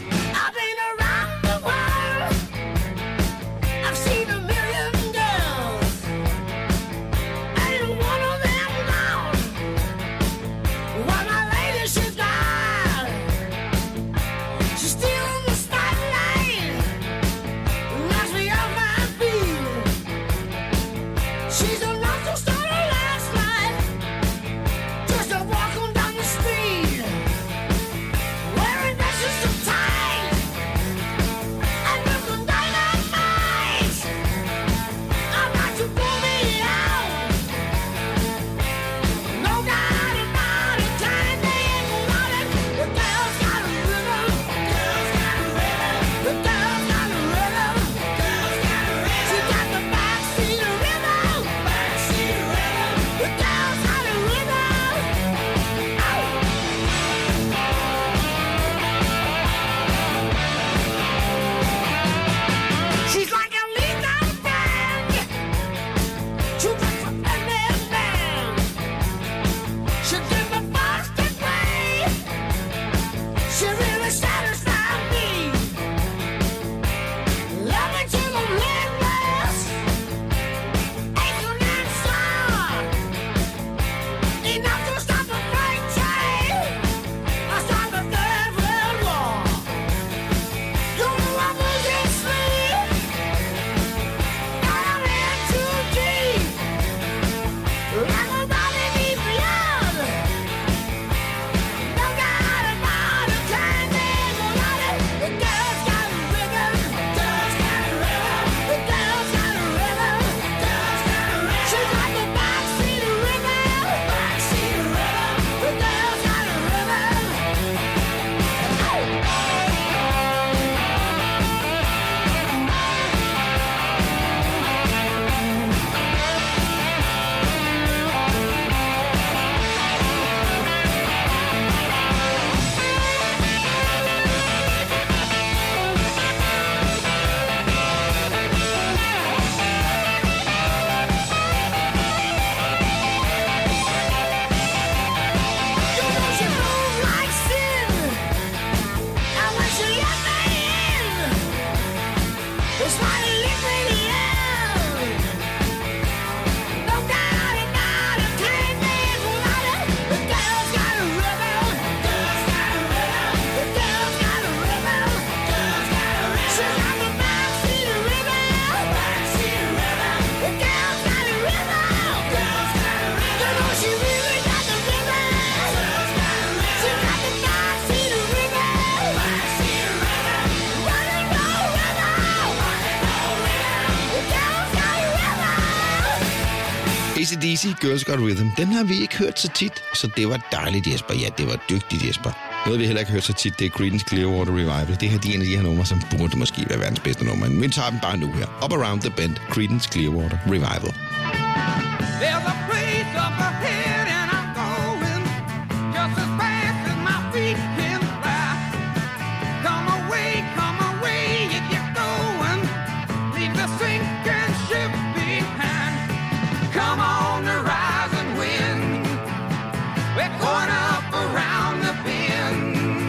Easy Girls Got Rhythm. Den har vi ikke hørt så tit, så det var dejligt, Jesper. Ja, det var dygtigt, Jesper. Noget, vi heller ikke hørt så tit, det er Creedence Clearwater Revival. Det her de er en af de her numre, som burde måske være verdens bedste nummer. Men vi tager dem bare nu her. Up Around the Bend, Creedence Clearwater Revival. There's a place up ahead and I'm going just as fast as my feet can fly. Come away, come away if you're going. Leave the sinking ship behind. Come on the rising wind. We're going up around the bend.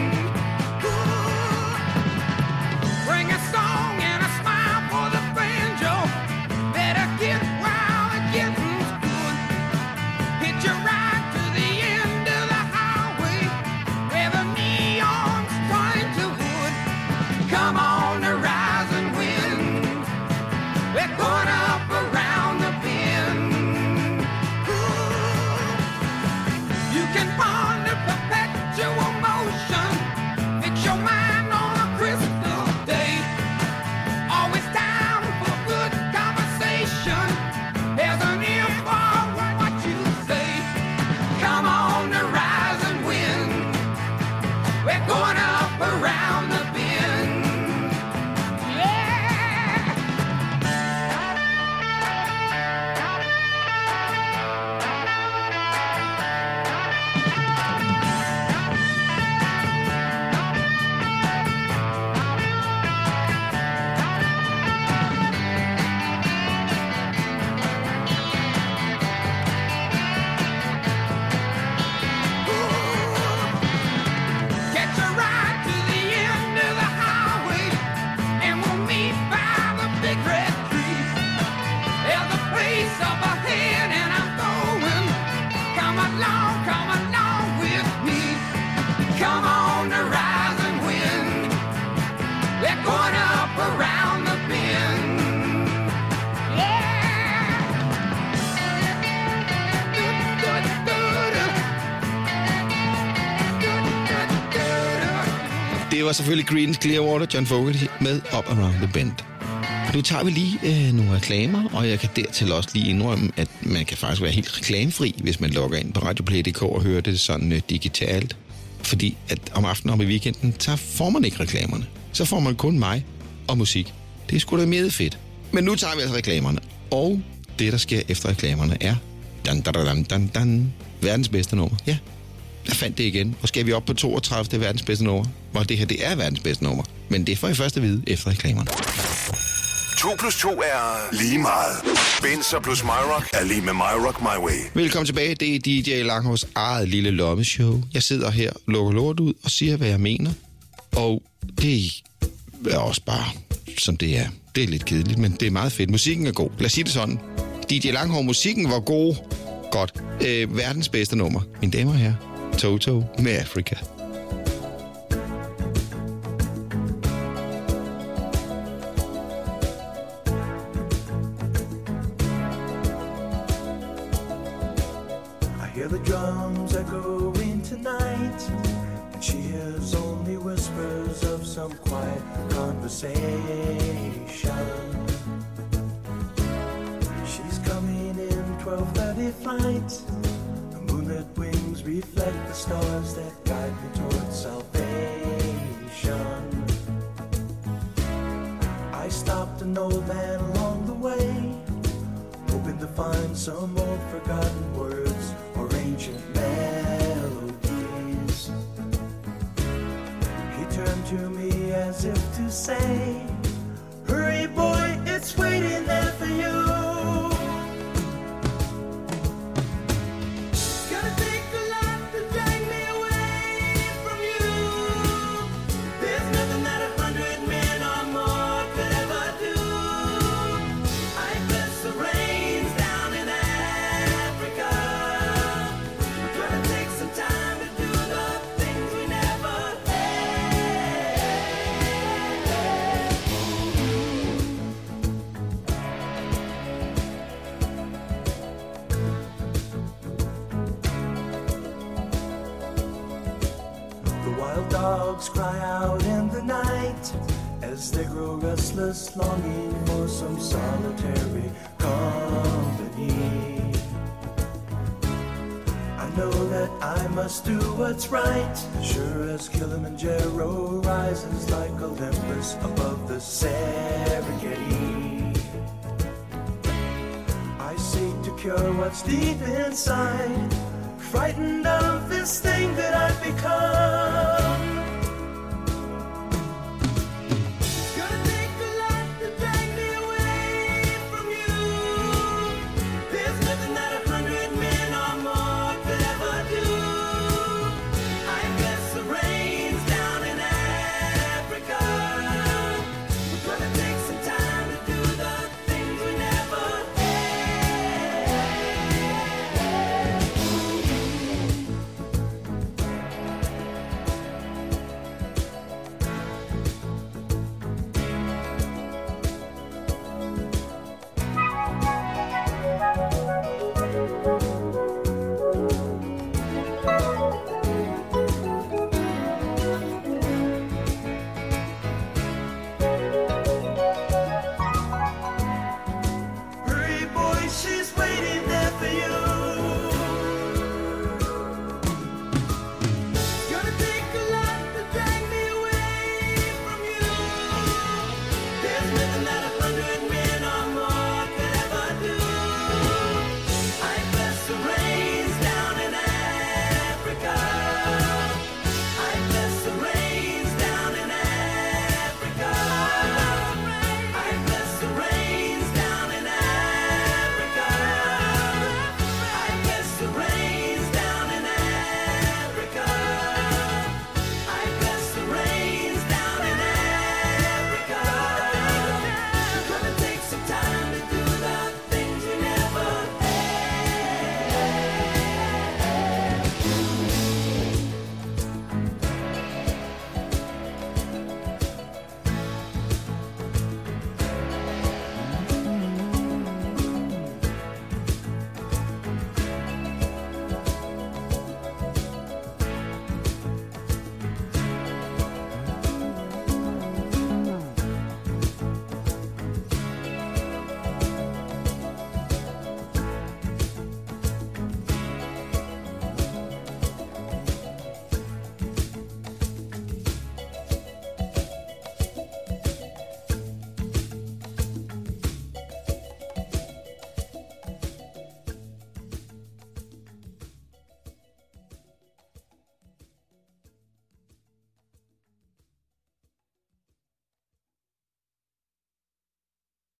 Ooh. Bring a song and a smile for the banjo. Better get wild and getting good. Hitch a ride to the end of the highway where the neon's turn to wood. Come on the rising wind. We're going up around the bend. Ooh. You can ponder perpetual motion. Fix your mind on a crystal day. Always time for good conversation. There's an ear for what you say. Come on the rising wind. We're going up around the bend. Yeah. Catch a ride to the end of the highway, and we'll meet by the big red tree. There's a place up ahead, and I'm going. Come along, come along with me. Come on the rising wind. We're going up around the bend. Yeah. Det var selvfølgelig Creedence Clearwater, John Fogerty med Up Around the Bend. Nu tager vi lige øh, nogle reklamer, og jeg kan dertil også lige indrømme, at man kan faktisk være helt reklamefri, hvis man logger ind på radioplay punktum d k og hører det sådan øh, digitalt. Fordi at om aftenen og i weekenden, så får man ikke reklamerne. Så får man kun mig og musik. Det er sgu da meget fedt. Men nu tager vi altså reklamerne. Og det, der sker efter reklamerne, er dan, dan, dan, dan, dan, verdens bedste nummer. Ja, jeg fandt det igen. Og skal vi op på toogtredive verdens bedste nummer, hvor det her det er verdens bedste nummer. Men det får I først at vide efter reklamerne. to plus to er lige meget. Benza plus MyRock er lige med MyRock My Way. Velkommen tilbage. Det er D J Langhårs eget lille lommeshow. Jeg sidder her, lukker lort ud og siger, hvad jeg mener. Og det er også bare, som det er. Det er lidt kedeligt, men det er meget fedt. Musikken er god. Lad os sige det sådan. D J Langhår, musikken var god. Godt. Øh, verdens bedste nummer. Mine damer og herrer. Toto med Africa. Hear the drums echoing tonight, and she hears only whispers of some quiet conversation. She's coming in twelve thirty flight. The moonlit wings reflect the stars that guide me towards salvation. I stopped an old man along the way, hoping to find some old forgotten words or ancient melodies. He turned to me as if to say, hurry boy, it's waiting there for you. Gonna take a lot to drag me away from you. There's nothing that a hundred men or more could ever do. I bless the rains down in Africa. Gonna take some time to do the things we never had. The wild dogs cry out in the night as they grow restless, longing for some solitary company. know that I must do what's right. Sure as Kilimanjaro rises like Olympus above the Serengeti, I seek to cure what's deep inside, frightened of this thing that I've become.